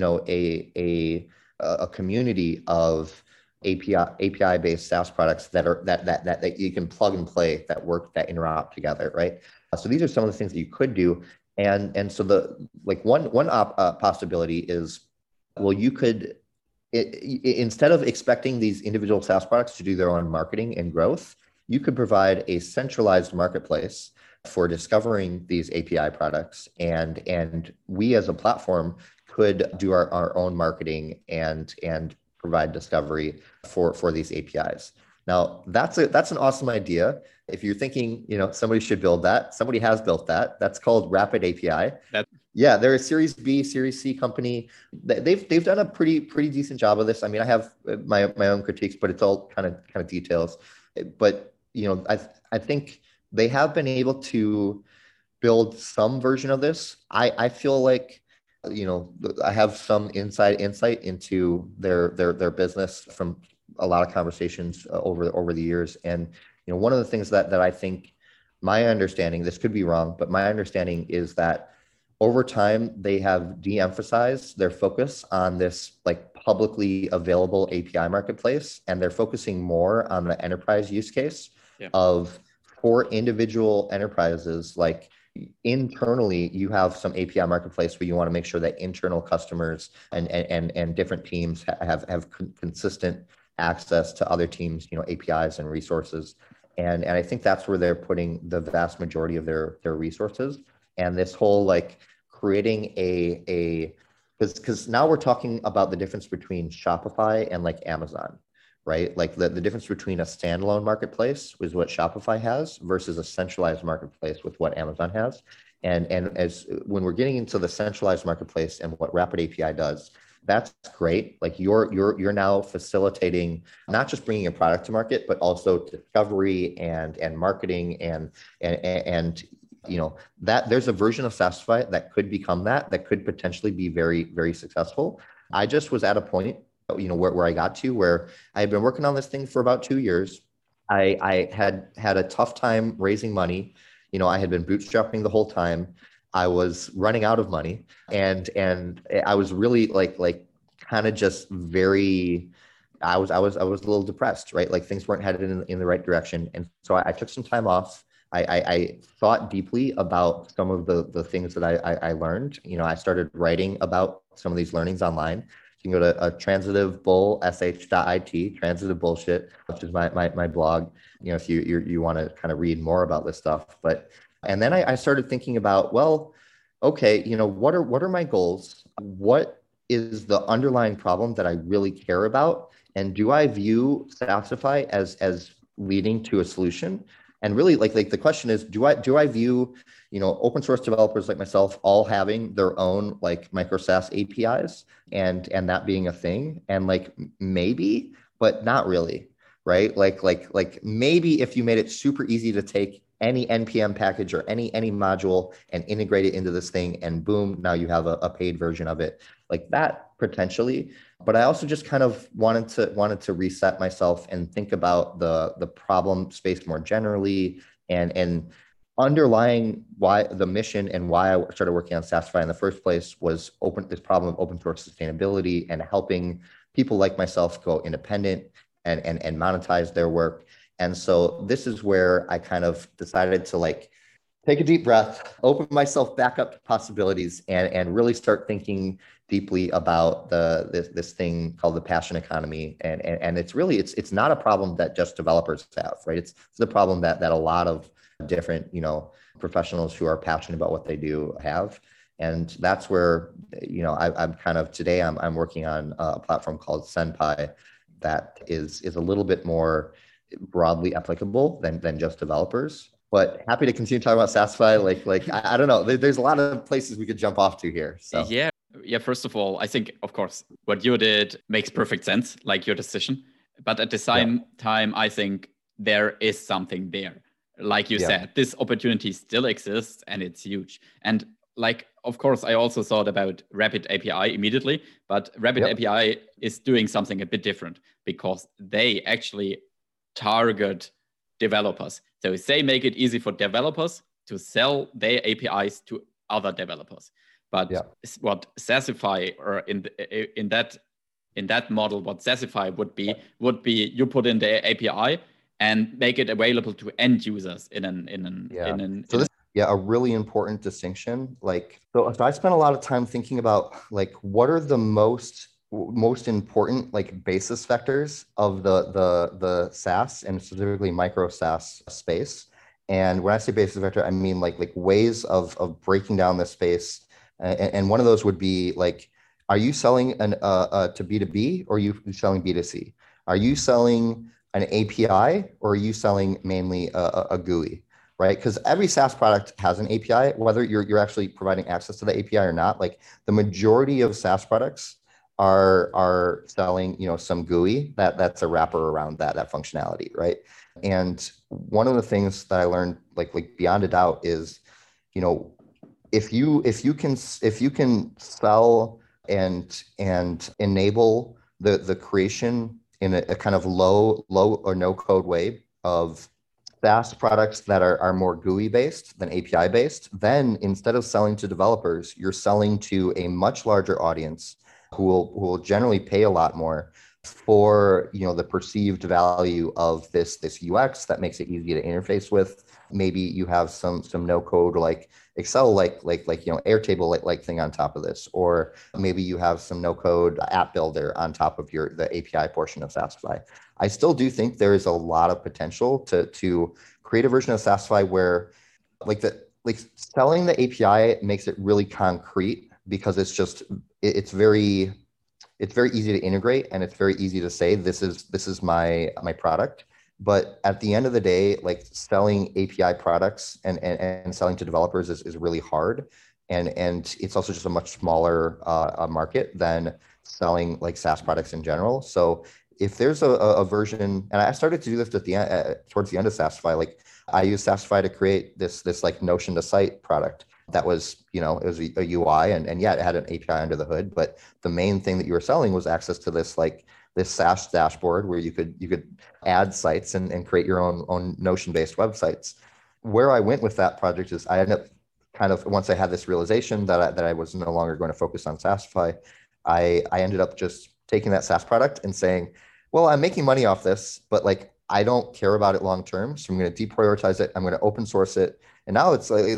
a community of API based SaaS products that you can plug and play, that interop together, right? So these are some of the things that you could do, and so one possibility is, well, you could. Instead of expecting these individual SaaS products to do their own marketing and growth, you could provide a centralized marketplace for discovering these API products, and we as a platform could do our own marketing and provide discovery for these APIs. Now, that's an awesome idea. If you're thinking, somebody should build that, somebody has built that. That's called Rapid API. Yeah, they're a Series B, Series C company. They've done a pretty decent job of this. I mean, I have my own critiques, but it's all kind of details. But I think they have been able to build some version of this. I feel like I have some insight into their business from a lot of conversations over the years. And one of the things that I think, my understanding, this could be wrong, but my understanding is that over time, they have de-emphasized their focus on this like publicly available API marketplace, and they're focusing more on the enterprise use case of, for individual enterprises, like internally, you have some API marketplace where you want to make sure that internal customers and different teams have consistent access to other teams, APIs and resources. And I think that's where they're putting the vast majority of their resources. And this whole like creating because now we're talking about the difference between Shopify and like Amazon, right? Like the difference between a standalone marketplace is what Shopify has versus a centralized marketplace with what Amazon has. And as when we're getting into the centralized marketplace and what Rapid API does, that's great. Like you're now facilitating not just bringing a product to market, but also discovery and marketing and that there's a version of Saasify that could become that could potentially be very, very successful. I just was at a point, where I got to where I had been working on this thing for about 2 years. I had a tough time raising money. I had been bootstrapping the whole time. I was running out of money, and I was really like kind of just very. I was a little depressed, right? Like things weren't headed in the right direction, and so I took some time off. I thought deeply about some of the things that I learned. I started writing about some of these learnings online. You can go to transitivebull.sh.it, transitive bullshit, which is my blog. If you want to kind of read more about this stuff. And then I started thinking about, well, okay, what are my goals? What is the underlying problem that I really care about? And do I view Saasify as leading to a solution? And really, like the question is, do I view open source developers like myself all having their own like micro SaaS APIs and that being a thing? And like maybe, but not really, right? Like maybe if you made it super easy to take any NPM package or any module and integrate it into this thing, and boom, now you have a paid version of it, like that potentially. But I also just kind of wanted to reset myself and think about the problem space more generally, and underlying why the mission and why I started working on Saasify in the first place was this problem of open source sustainability and helping people like myself go independent and monetize their work. And so this is where I kind of decided to like take a deep breath, open myself back up to possibilities, and really start thinking deeply about this thing called the passion economy. And it's really, it's not a problem that just developers have, right? It's a problem that a lot of different, professionals who are passionate about what they do have. And that's where, I'm kind of, today I'm working on a platform called Senpai that is a little bit more broadly applicable than just developers. But happy to continue talking about Saasify. Like I don't know. There's a lot of places we could jump off to here. So yeah. First of all, I think, of course, what you did makes perfect sense, like your decision. But at the same time, I think there is something there. Like you said, this opportunity still exists and it's huge. And like, of course, I also thought about Rapid API immediately, but Rapid API is doing something a bit different because they actually target developers. So they make it easy for developers to sell their APIs to other developers. But what Saasify, or in that model, what Saasify would be you put in the API and make it available to end users a really important distinction. Like, so I spent a lot of time thinking about like what are the most important like basis vectors of the SaaS and specifically micro SaaS space. And when I say basis vector, I mean like ways of breaking down this space. And one of those would be like, are you selling to B2B or are you selling B2C? Are you selling an API or are you selling mainly a GUI, right? Because every SaaS product has an API, whether you're actually providing access to the API or not. Like the majority of SaaS products are selling, some GUI that's a wrapper around that functionality, right? And one of the things that I learned, like beyond a doubt, is, if you can sell and enable the creation in a kind of low or no code way of SaaS products that are more GUI based than API based, then instead of selling to developers, you're selling to a much larger audience who will generally pay a lot more for the perceived value of this UX that makes it easy to interface with. Maybe you have some no code like Excel like Airtable like thing on top of this, or maybe you have some no code app builder on top of the API portion of Saasify. I still do think there is a lot of potential to create a version of Saasify where selling the API makes it really concrete, because it's very easy to integrate and it's very easy to say this is my product. But at the end of the day, like selling API products and selling to developers is really hard. And it's also just a much smaller market than selling like SaaS products in general. So if there's a version, and I started to do this at the end, towards the end of Sassify, like I used Sassify to create this like Notion to Site product that was, it was a UI, and yeah, it had an API under the hood, but the main thing that you were selling was access to this SaaS dashboard where you could add sites and create your own Notion-based websites. Where I went with that project is I ended up kind of, once I had this realization that I was no longer going to focus on Sassify, I ended up just taking that SaaS product and saying, well, I'm making money off this, but like I don't care about it long term, so I'm going to deprioritize it. I'm going to open source it, and now it's like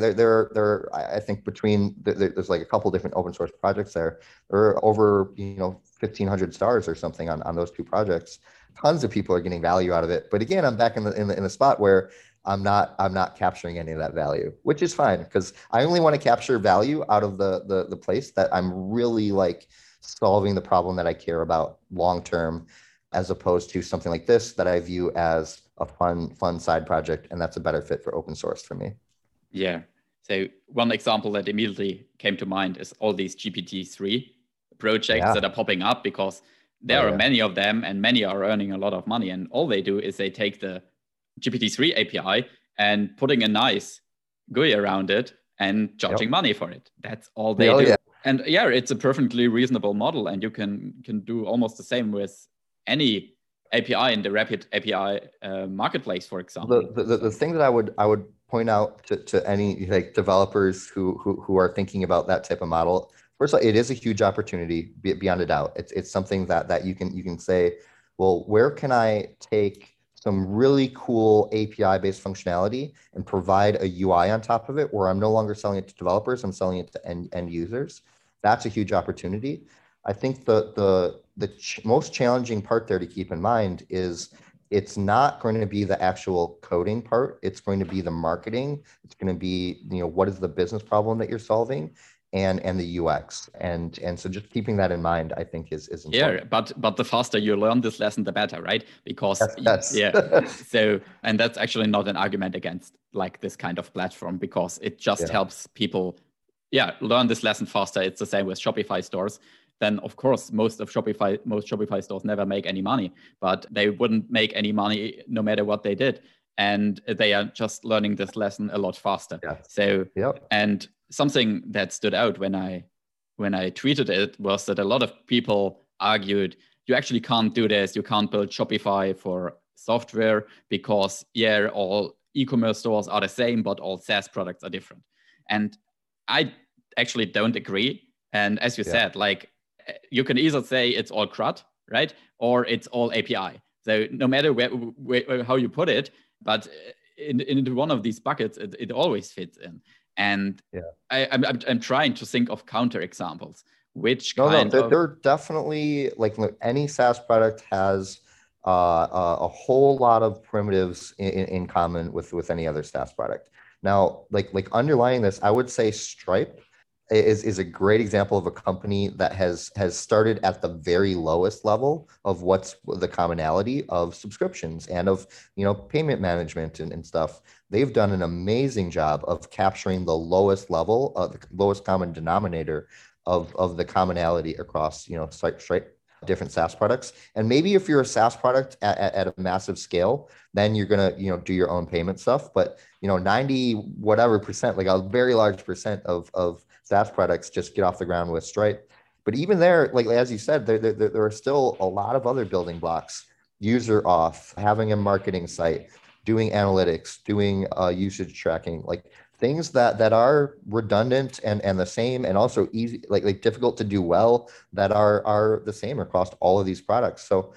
I think there's like a couple different open source projects there. There are over 1,500 stars or something on those two projects. Tons of people are getting value out of it, but again, I'm back in the spot where I'm not capturing any of that value, which is fine because I only want to capture value out of the place that I'm really like solving the problem that I care about long term, as opposed to something like this that I view as a fun side project, and that's a better fit for open source for me. Yeah. So one example that immediately came to mind is all these GPT-3 projects that are popping up, because there are many of them and many are earning a lot of money, and all they do is they take the GPT-3 API and putting a nice GUI around it and charging money for it. That's all they do. Yeah. And yeah, it's a perfectly reasonable model, and you can do almost the same with any API in the Rapid API marketplace, for example. The thing that I would point out to any like developers who are thinking about that type of model, first of all, it is a huge opportunity beyond a doubt. It's something that you can say, well, where can I take some really cool API-based functionality and provide a UI on top of it, where I'm no longer selling it to developers, I'm selling it to end users. That's a huge opportunity. I think the most challenging part there to keep in mind is it's not going to be the actual coding part. It's going to be the marketing. It's going to be, what is the business problem that you're solving, and the UX. And so just keeping that in mind, I think is important. Yeah, but the faster you learn this lesson, the better, right? Because so, and that's actually not an argument against like this kind of platform, because it just helps people learn this lesson faster. It's the same with Shopify stores. Then of course most Shopify stores never make any money, but they wouldn't make any money no matter what they did. And they are just learning this lesson a lot faster. Yeah. So and something that stood out when I tweeted it was that a lot of people argued, you actually can't do this. You can't build Shopify for software because all e-commerce stores are the same, but all SaaS products are different. And I actually don't agree. And as you said, like you can either say it's all CRUD, right? Or it's all API. So no matter where how you put it, but into one of these buckets, it always fits in. And I'm trying to think of counter examples. They're definitely, like any SaaS product has a whole lot of primitives in common with any other SaaS product. Now, like underlying this, I would say Stripe is a great example of a company that has started at the very lowest level of what's the commonality of subscriptions and of payment management and stuff. They've done an amazing job of capturing the lowest level of the lowest common denominator of the commonality across Stripe different SaaS products. And maybe if you're a SaaS product at a massive scale, then you're gonna do your own payment stuff. But 90 whatever percent, like a very large percent of SaaS products just get off the ground with Stripe. But even there, like as you said, there are still a lot of other building blocks. User auth, having a marketing site, doing analytics, doing usage tracking, like things that are redundant and the same, and also easy, like difficult to do well, that are the same across all of these products. So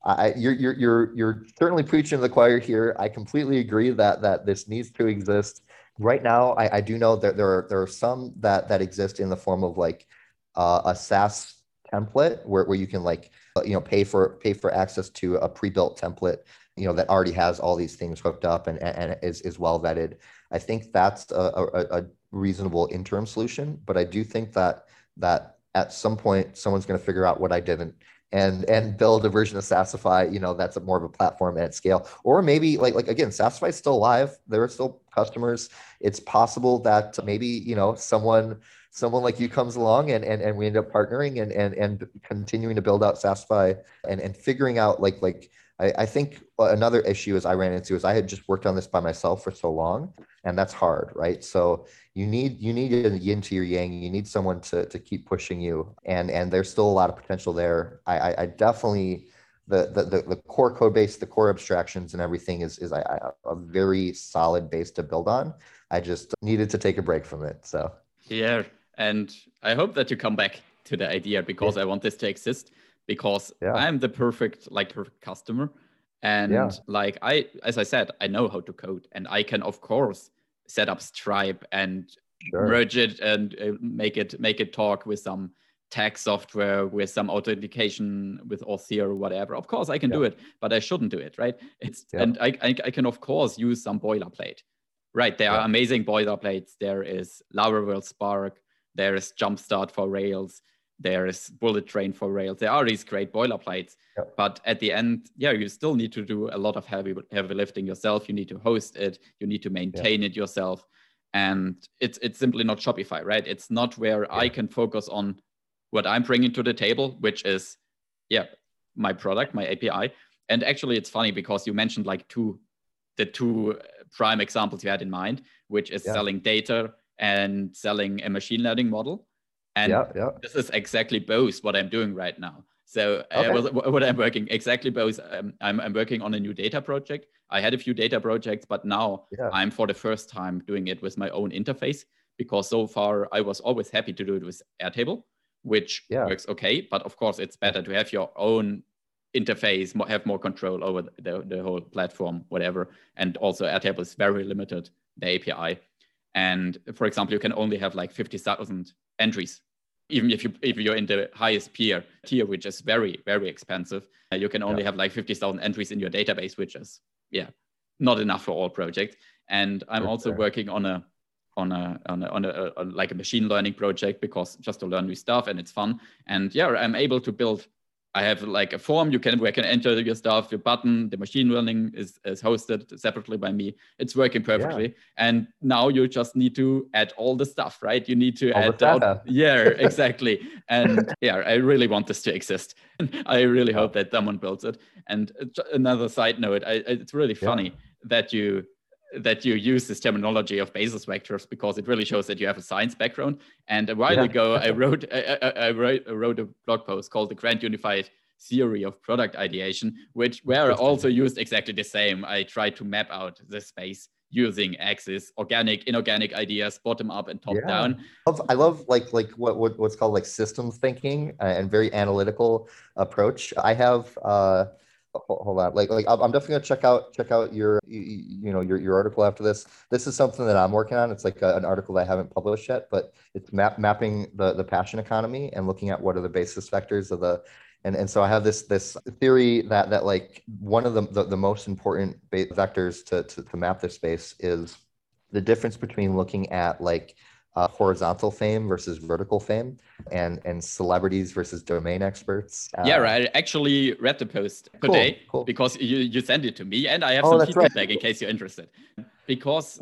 you're certainly preaching to the choir here. I completely agree that this needs to exist. Right now, I do know that there are some that exist in the form of like a SaaS template where you can like pay for access to a pre-built template that already has all these things hooked up and is well vetted. I think that's a reasonable interim solution, but I do think that at some point someone's going to figure out what I didn't and build a version of Sassify, that's more of a platform at scale. Or maybe like again, Sassify is still live. There are still customers. It's possible that maybe, someone someone like you comes along and we end up partnering and continuing to build out Sassify and figuring out I think another issue I ran into is I had just worked on this by myself for so long, and that's hard, right? So you need a yin to your yang. You need someone to keep pushing you, and there's still a lot of potential there. I definitely the core code base, the core abstractions, and everything is a very solid base to build on. I just needed to take a break from it. So yeah, and I hope that you come back to the idea because I want this to exist. Because I'm the perfect customer. And as I said, I know how to code, and I can, of course, set up Stripe and merge it and make it talk with some tag software, with some authentication with Auth0 or whatever. Of course, I can do it, but I shouldn't do it, right? And I can, of course, use some boilerplate, right? There are amazing boilerplates. There is Laravel Spark. There is Jumpstart for Rails. There is Bullet Train for Rails. There are these great boilerplates, but at the end, you still need to do a lot of heavy lifting yourself. You need to host it. You need to maintain it yourself. And it's simply not Shopify, right? It's not where I can focus on what I'm bringing to the table, which is, my product, my API. And actually, it's funny because you mentioned the two prime examples you had in mind, which is selling data and selling a machine learning model. And this is exactly both what I'm doing right now. So what I'm working, exactly both. I'm working on a new data project. I had a few data projects, but now I'm for the first time doing it with my own interface, because so far I was always happy to do it with Airtable, which works okay. But of course, it's better to have your own interface, have more control over the whole platform, whatever. And also Airtable is very limited, the API. And for example, you can only have 50,000 entries. Even if you're in the highest tier, which is very, very expensive, you can only have 50,000 entries in your database, which is not enough for all projects. And I'm also working on a machine learning project, because just to learn new stuff, and it's fun. And I'm able to build. I have a form where you can enter your stuff, your button. The machine learning is hosted separately by me. It's working perfectly. And now you just need to add all the stuff, right? You need to add exactly. And I really want this to exist. I really hope that someone builds it. And another side note, it's really funny that you use this terminology of basis vectors, because it really shows that you have a science background. And a while ago, I wrote a blog post called The Grand Unified Theory of Product Ideation, where I also used exactly the same. I tried to map out the space using axis, organic, inorganic ideas, bottom up and top down. I love what's called systems thinking and very analytical approach. I have hold on, I'm definitely gonna check out your article after this. This is something that I'm working on. It's an article that I haven't published yet, but it's mapping the passion economy and looking at what are the basis vectors of the. And so I have this theory that one of the most important vectors to map this space is the difference between looking at horizontal fame versus vertical fame, and celebrities versus domain experts. I actually read the post today because you sent it to me, and I have some feedback in case you're interested. Because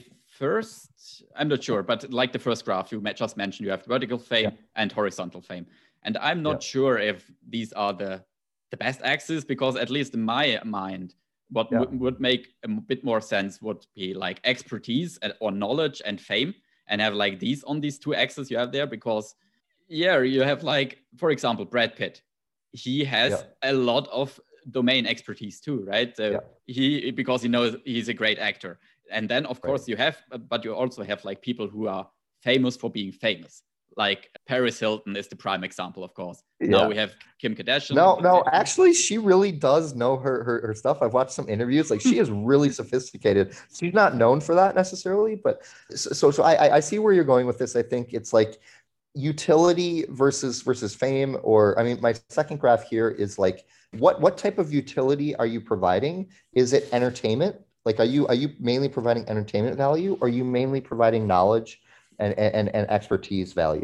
I'm not sure, but the first graph you just mentioned, you have vertical fame and horizontal fame. And I'm not sure if these are the best axes, because at least in my mind, what would make a bit more sense would be expertise or knowledge and fame, and have these on these two axes you have there. Because you have for example, Brad Pitt. He has a lot of domain expertise too, right? So because he knows he's a great actor. And then of course you also have people who are famous for being famous. Paris Hilton is the prime example, of course. Now we have Kim Kardashian. No, actually, she really does know her stuff. I've watched some interviews. She is really sophisticated. She's not known for that necessarily, but so I see where you're going with this. I think it's utility versus fame. Or my second graph here is what type of utility are you providing? Is it entertainment? Are you mainly providing entertainment value, or are you mainly providing knowledge and expertise value?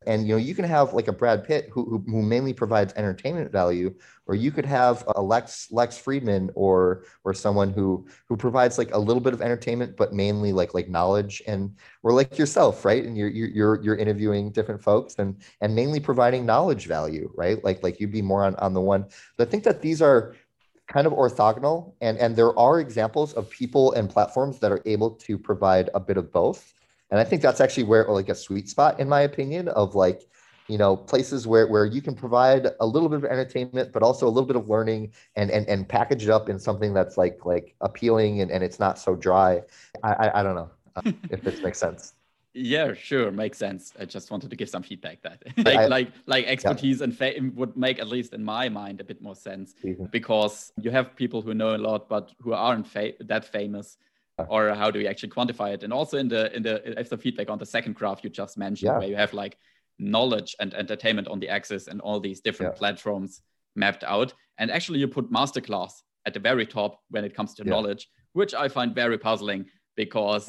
And you can have like a Brad Pitt who mainly provides entertainment value, or you could have a Lex Friedman or someone who provides like a little bit of entertainment, but mainly like knowledge, and or like yourself, right? And you're interviewing different folks and mainly providing knowledge value, right? Like you'd be more on the one. But I think that these are kind of orthogonal, and there are examples of people and platforms that are able to provide a bit of both. And I think that's actually where like a sweet spot, in my opinion, of like, places where you can provide a little bit of entertainment, but also a little bit of learning, and package it up in something that's like appealing, and it's not so dry. I don't know if this makes sense. Yeah, sure, makes sense. I just wanted to give some feedback that like expertise and fame would make, at least in my mind, a bit more sense, because you have people who know a lot but who aren't that famous, or how do we actually quantify it? And also in the feedback on the second graph you just mentioned, where you have like knowledge and entertainment on the axis and all these different platforms mapped out, and actually you put masterclass at the very top when it comes to knowledge, which I find very puzzling, because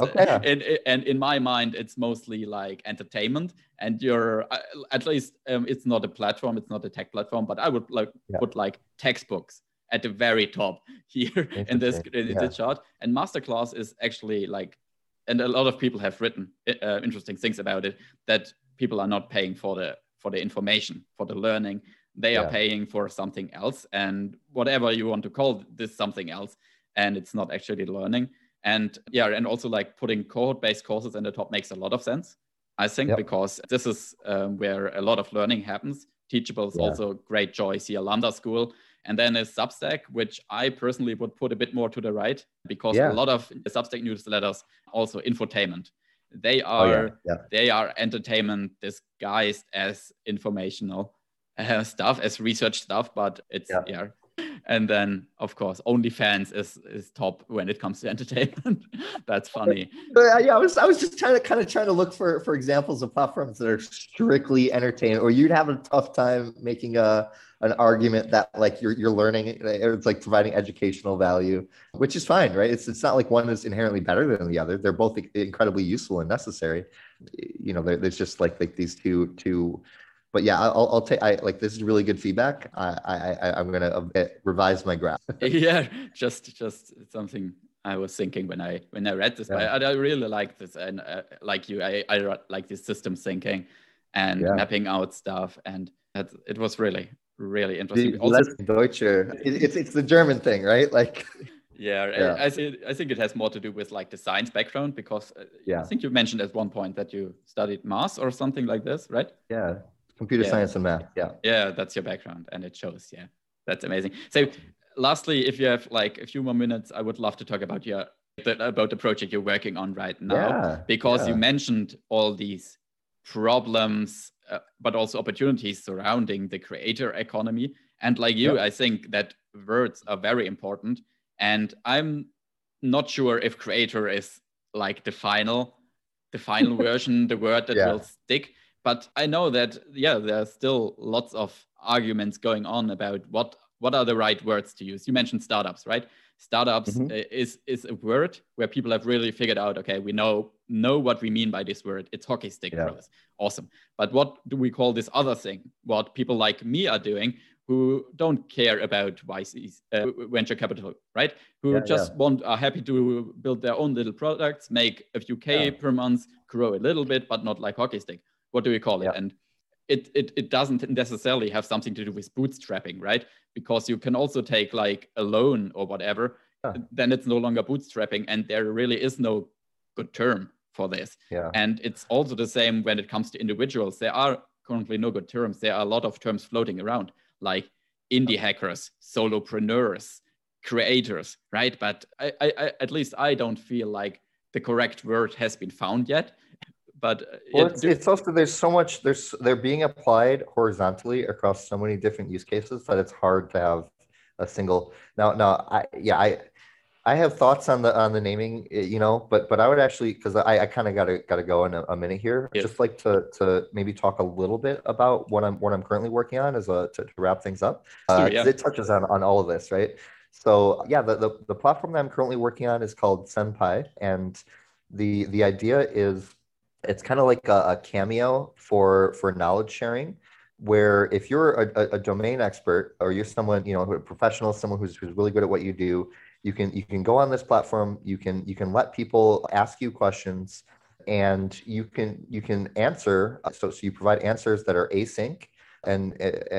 in my mind it's mostly like entertainment, and you're at least it's not a platform, it's not a tech platform, but I would put like textbooks at the very top here in this chart. And masterclass is actually like, and a lot of people have written interesting things about it, that people are not paying for the information, for the learning. They are paying for something else, and whatever you want to call this something else, and it's not actually learning. And and also like putting cohort-based courses in the top makes a lot of sense, I think, because this is where a lot of learning happens. Teachable is also great choice here, Lambda School. And then is Substack, which I personally would put a bit more to the right, because a lot of Substack newsletters also infotainment. They are entertainment disguised as informational stuff, as research stuff, but it's And then, of course, OnlyFans is top when it comes to entertainment. That's funny. I was just trying to look for examples of platforms that are strictly entertainment, or you'd have a tough time making an argument that like you're learning, it's like providing educational value, which is fine, right? It's not like one is inherently better than the other. They're both incredibly useful and necessary. There's just like these two. But yeah, I'll take. Like, this is really good feedback. I'm gonna revise my graph. just something I was thinking when I read this. But I really like this, and like you, I like this system thinking and mapping out stuff, and it was really interesting. Deutsche. It's the German thing, right? Like. I think it has more to do with like the science background, because I think you mentioned at one point that you studied math or something like this, right? Yeah. Computer science and math. Yeah, that's your background, and it shows. Yeah, that's amazing. So lastly, if you have like a few more minutes, I would love to talk about the project you're working on right now, because you mentioned all these problems, but also opportunities surrounding the creator economy. And like you, I think that words are very important. And I'm not sure if creator is like the final version, the word that will stick. But I know that, there are still lots of arguments going on about what are the right words to use. You mentioned startups, right? Startups is a word where people have really figured out, okay, we know what we mean by this word. It's hockey stick growth. Awesome. But what do we call this other thing? What people like me are doing, who don't care about YCs, venture capital, right? Who are happy to build their own little products, make a few K per month, grow a little bit, but not like hockey stick. What do we call it? And it doesn't necessarily have something to do with bootstrapping, right? Because you can also take like a loan or whatever, then it's no longer bootstrapping, and there really is no good term for this. And it's also the same when it comes to individuals. There are currently no good terms. There are a lot of terms floating around, like indie hackers, solopreneurs, creators, right? But I at least I don't feel like the correct word has been found yet. But it's also, there's so much, they're being applied horizontally across so many different use cases that it's hard to have a single. I have thoughts on the naming, but I would actually, because I kind of gotta go in a minute here. I'd just like to maybe talk a little bit about what I'm currently working on to wrap things up. It touches on all of this, right? So the platform that I'm currently working on is called Senpai, and the idea is It's kind of like a Cameo for knowledge sharing, where if you're a domain expert or you're someone, a professional, someone who's really good at what you do, you can go on this platform, you can let people ask you questions, and you can answer. So you provide answers that are async and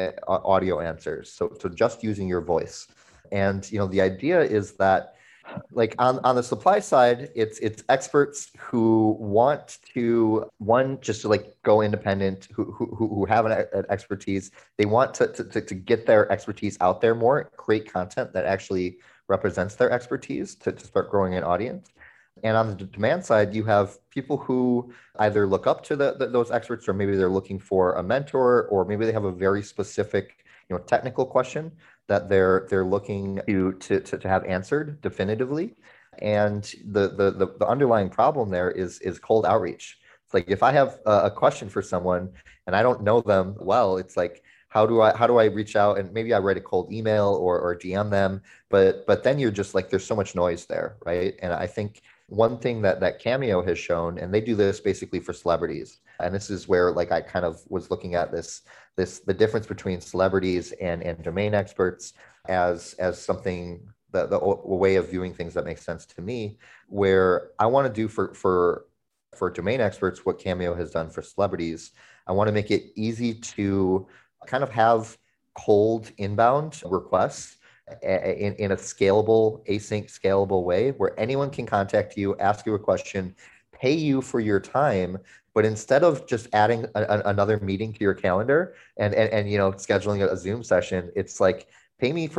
audio answers. So just using your voice. And the idea is that, like, on the supply side, it's experts who want to, one, just to like go independent, who have an expertise. They want to get their expertise out there more, create content that actually represents their expertise to start growing an audience. And on the demand side, you have people who either look up to those experts, or maybe they're looking for a mentor, or maybe they have a very specific technical question that they're looking to have answered definitively. And the underlying problem there is cold outreach. It's like, if I have a question for someone and I don't know them well, it's like, how do I reach out? And maybe I write a cold email or DM them, but then you're just like, there's so much noise there, right? And I think one thing that Cameo has shown, and they do this basically for celebrities, and this is where, like, I kind of was looking at the difference between celebrities and domain experts as something, the way of viewing things that makes sense to me, where I want to do for domain experts what Cameo has done for celebrities. I want to make it easy to kind of have cold inbound requests in a scalable, async scalable way, where anyone can contact you, ask you a question, pay you for your time. But instead of just adding another meeting to your calendar and scheduling a Zoom session, it's like, pay me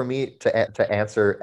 to answer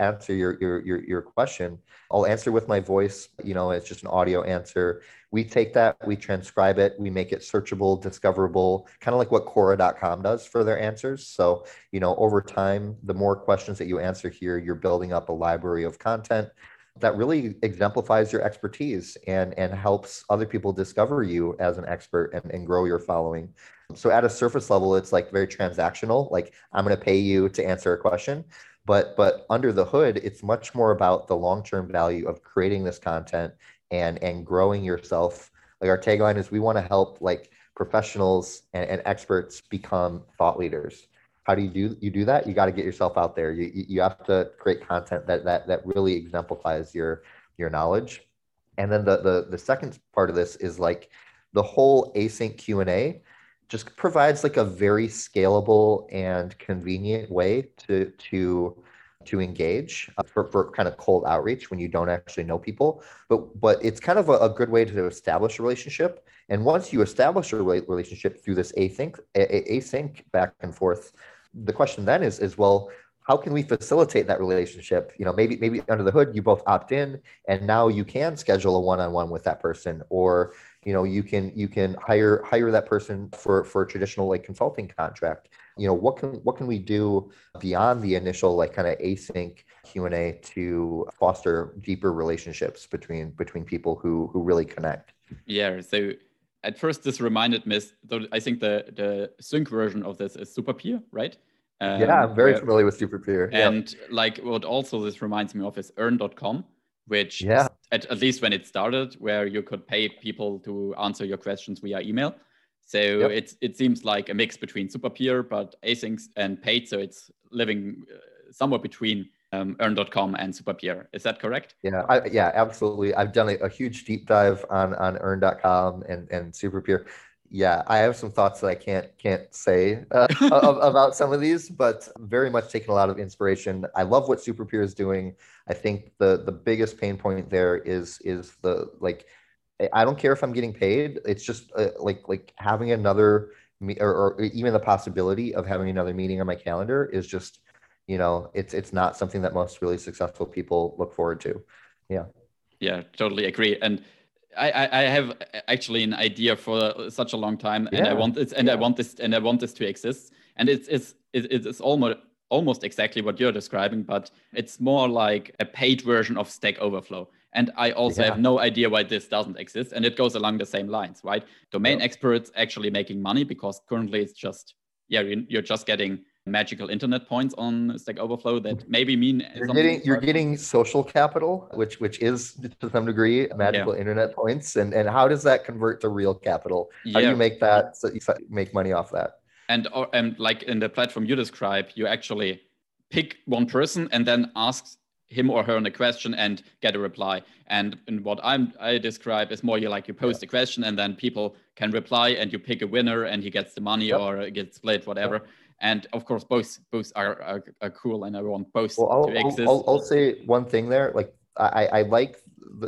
your question. I'll answer with my voice. It's just an audio answer. We take that, we transcribe it, we make it searchable, discoverable, kind of like what Quora.com does for their answers. So, over time, the more questions that you answer here, you're building up a library of content that really exemplifies your expertise and helps other people discover you as an expert and grow your following. So at a surface level, it's like very transactional, like, I'm going to pay you to answer a question. But under the hood, it's much more about the long-term value of creating this content and growing yourself. Like, our tagline is, we want to help, like, professionals and experts become thought leaders. How do you do that? You got to get yourself out there. You have to create content that really exemplifies your knowledge. And then the second part of this is, like, the whole async Q&A just provides, like, a very scalable and convenient way to engage for kind of cold outreach when you don't actually know people. But it's kind of a good way to establish a relationship. And once you establish a relationship through this async back and forth, the question then is, well, how can we facilitate that relationship? Maybe under the hood, you both opt in, and now you can schedule a one-on-one with that person, or you can hire that person for a traditional, like, consulting contract. What can we do beyond the initial, like, kind of async Q&A to foster deeper relationships between people who really connect? Yeah. So at first, this reminded me, though, I think the sync version of this is SuperPeer, right? Yeah, I'm very familiar with SuperPeer. And like, what also this reminds me of is Earn.com, which at least when it started, where you could pay people to answer your questions via email. So it seems like a mix between SuperPeer, but async and paid. So it's living somewhere between Earn.com and SuperPeer. Is that correct? Yeah, absolutely. I've done a huge deep dive on Earn.com and SuperPeer. Yeah, I have some thoughts that I can't say about some of these, but very much taking a lot of inspiration. I love what SuperPeer is doing. I think the biggest pain point there is the, like, I don't care if I'm getting paid. It's just like having another or even the possibility of having another meeting on my calendar is just, it's not something that most really successful people look forward to. Yeah, totally agree. And I have actually an idea for such a long time, and I want this, and I want this to exist. And it's almost exactly what you're describing, but it's more like a paid version of Stack Overflow. And I also have no idea why this doesn't exist. And it goes along the same lines, right? Domain experts actually making money, because currently it's just, you're just getting magical internet points on Stack Overflow that maybe mean you're getting social capital, which is to some degree magical internet points. And how does that convert to real capital? How do you make that so you make money off that? And like in the platform you describe, you actually pick one person and then ask him or her a question and get a reply. And what I describe is more you post a question and then people can reply and you pick a winner and he gets the money or it gets split, whatever. And of course, both are cool, and I want both to exist. I'll say one thing there. Like I like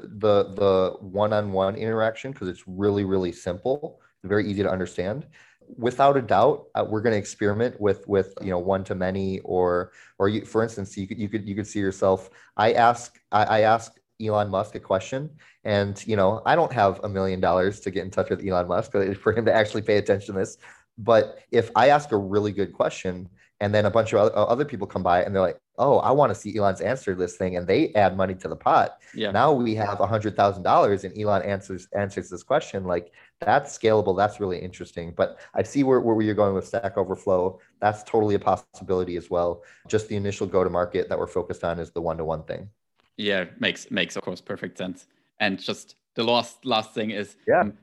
the one-on-one interaction because it's really, really simple, very easy to understand. Without a doubt, we're going to experiment with one-to-many or you, for instance, you could see yourself. I ask Elon Musk a question, and I don't have $1 million to get in touch with Elon Musk for him to actually pay attention to this. But if I ask a really good question and then a bunch of other people come by and they're like, oh, I want to see Elon's answer to this thing, and they add money to the pot. Yeah. Now we have $100,000 and Elon answers this question. Like, that's scalable. That's really interesting. But I see where you're going with Stack Overflow. That's totally a possibility as well. Just the initial go-to-market that we're focused on is the one-to-one thing. Yeah, makes of course perfect sense. And just the last thing is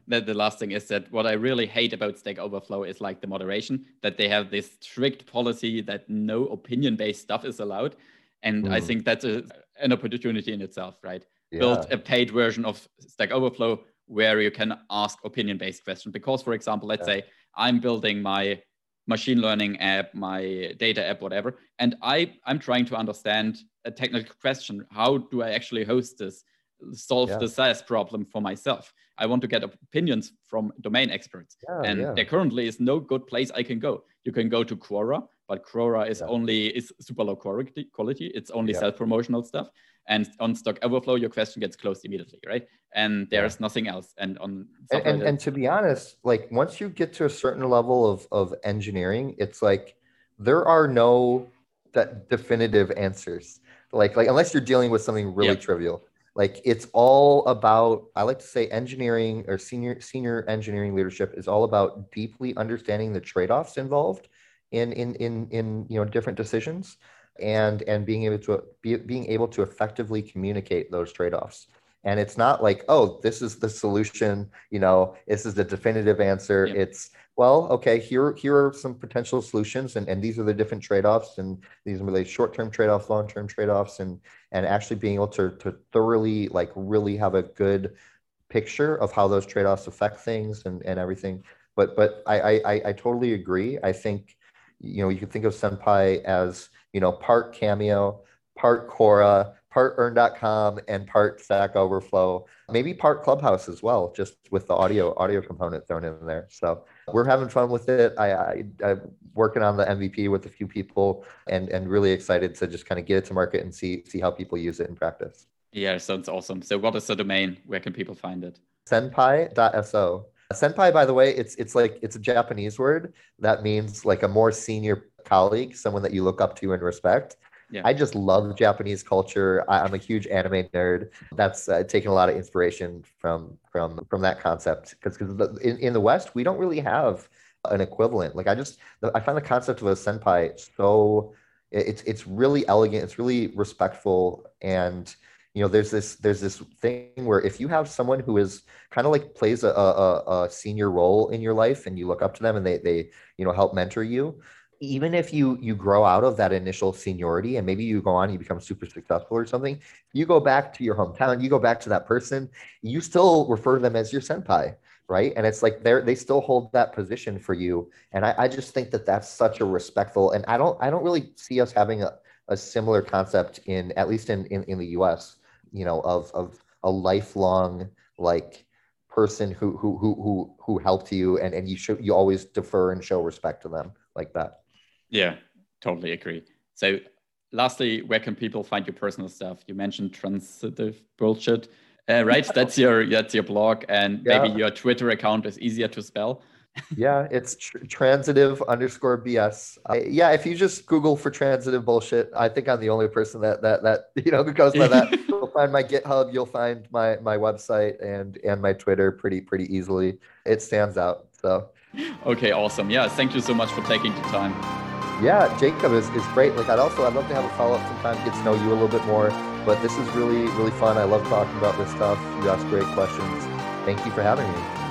that what I really hate about Stack Overflow is like the moderation, that they have this strict policy that no opinion-based stuff is allowed. And I think that's an opportunity in itself, right? Yeah. Build a paid version of Stack Overflow where you can ask opinion-based questions. Because, for example, let's say I'm building my machine learning app, my data app, whatever, and I'm trying to understand a technical question. How do I actually host this? Solve the SaaS problem for myself. I want to get opinions from domain experts. There currently is no good place I can go. You can go to Quora, but Quora is super low quality. It's only self-promotional stuff. And on Stack Overflow, your question gets closed immediately, right? And there's nothing else. And to be honest, like once you get to a certain level of engineering, it's like there are no definitive answers. Like unless you're dealing with something really trivial. Like it's all about, I like to say engineering or senior engineering leadership is all about deeply understanding the trade-offs involved in different decisions and being able to effectively communicate those trade-offs. And it's not like, oh, this is the solution, this is the definitive answer. Yeah. It's, well, okay, here are some potential solutions and these are the different trade-offs, and these are really short-term trade-offs, long-term trade-offs, and actually being able to thoroughly really have a good picture of how those trade-offs affect things and everything. But I totally agree. I think, you can think of Senpai as, part Cameo, part Quora, part Earn.com, and part Stack Overflow, maybe part Clubhouse as well, just with the audio component thrown in there. So we're having fun with it. I'm working on the MVP with a few people and really excited to just kind of get it to market and see how people use it in practice. Yeah, sounds awesome. So what is the domain? Where can people find it? Senpai.so. Senpai, by the way, it's a Japanese word that means like a more senior colleague, someone that you look up to and respect. Yeah. I just love Japanese culture. I'm a huge anime nerd. That's taken a lot of inspiration from that concept because in the West, we don't really have an equivalent. Like I find the concept of a senpai so it's really elegant. It's really respectful. And, there's this thing where if you have someone who is kind of like plays a senior role in your life and you look up to them and they help mentor you, even if you grow out of that initial seniority and maybe you go on, you become super successful or something, you go back to your hometown, you go back to that person, you still refer to them as your senpai, right? And it's like they still hold that position for you. And I just think that that's such a respectful, and I don't really see us having a similar concept at least in the US, of a lifelong person who helped you and you always defer and show respect to them like that. Yeah, totally agree. So lastly, where can people find your personal stuff? You mentioned Transitive Bullshit, right? That's your blog, and maybe your Twitter account is easier to spell. Yeah, it's transitive_BS. If you just Google for Transitive Bullshit, I think I'm the only person that who goes by that. You'll find my GitHub, you'll find my website and my Twitter pretty easily. It stands out. So okay, awesome. Yeah, thank you so much for taking the time. Yeah, Jacob is great. Like I'd love to have a follow-up sometime, get to know you a little bit more. But this is really, really fun. I love talking about this stuff. You ask great questions. Thank you for having me.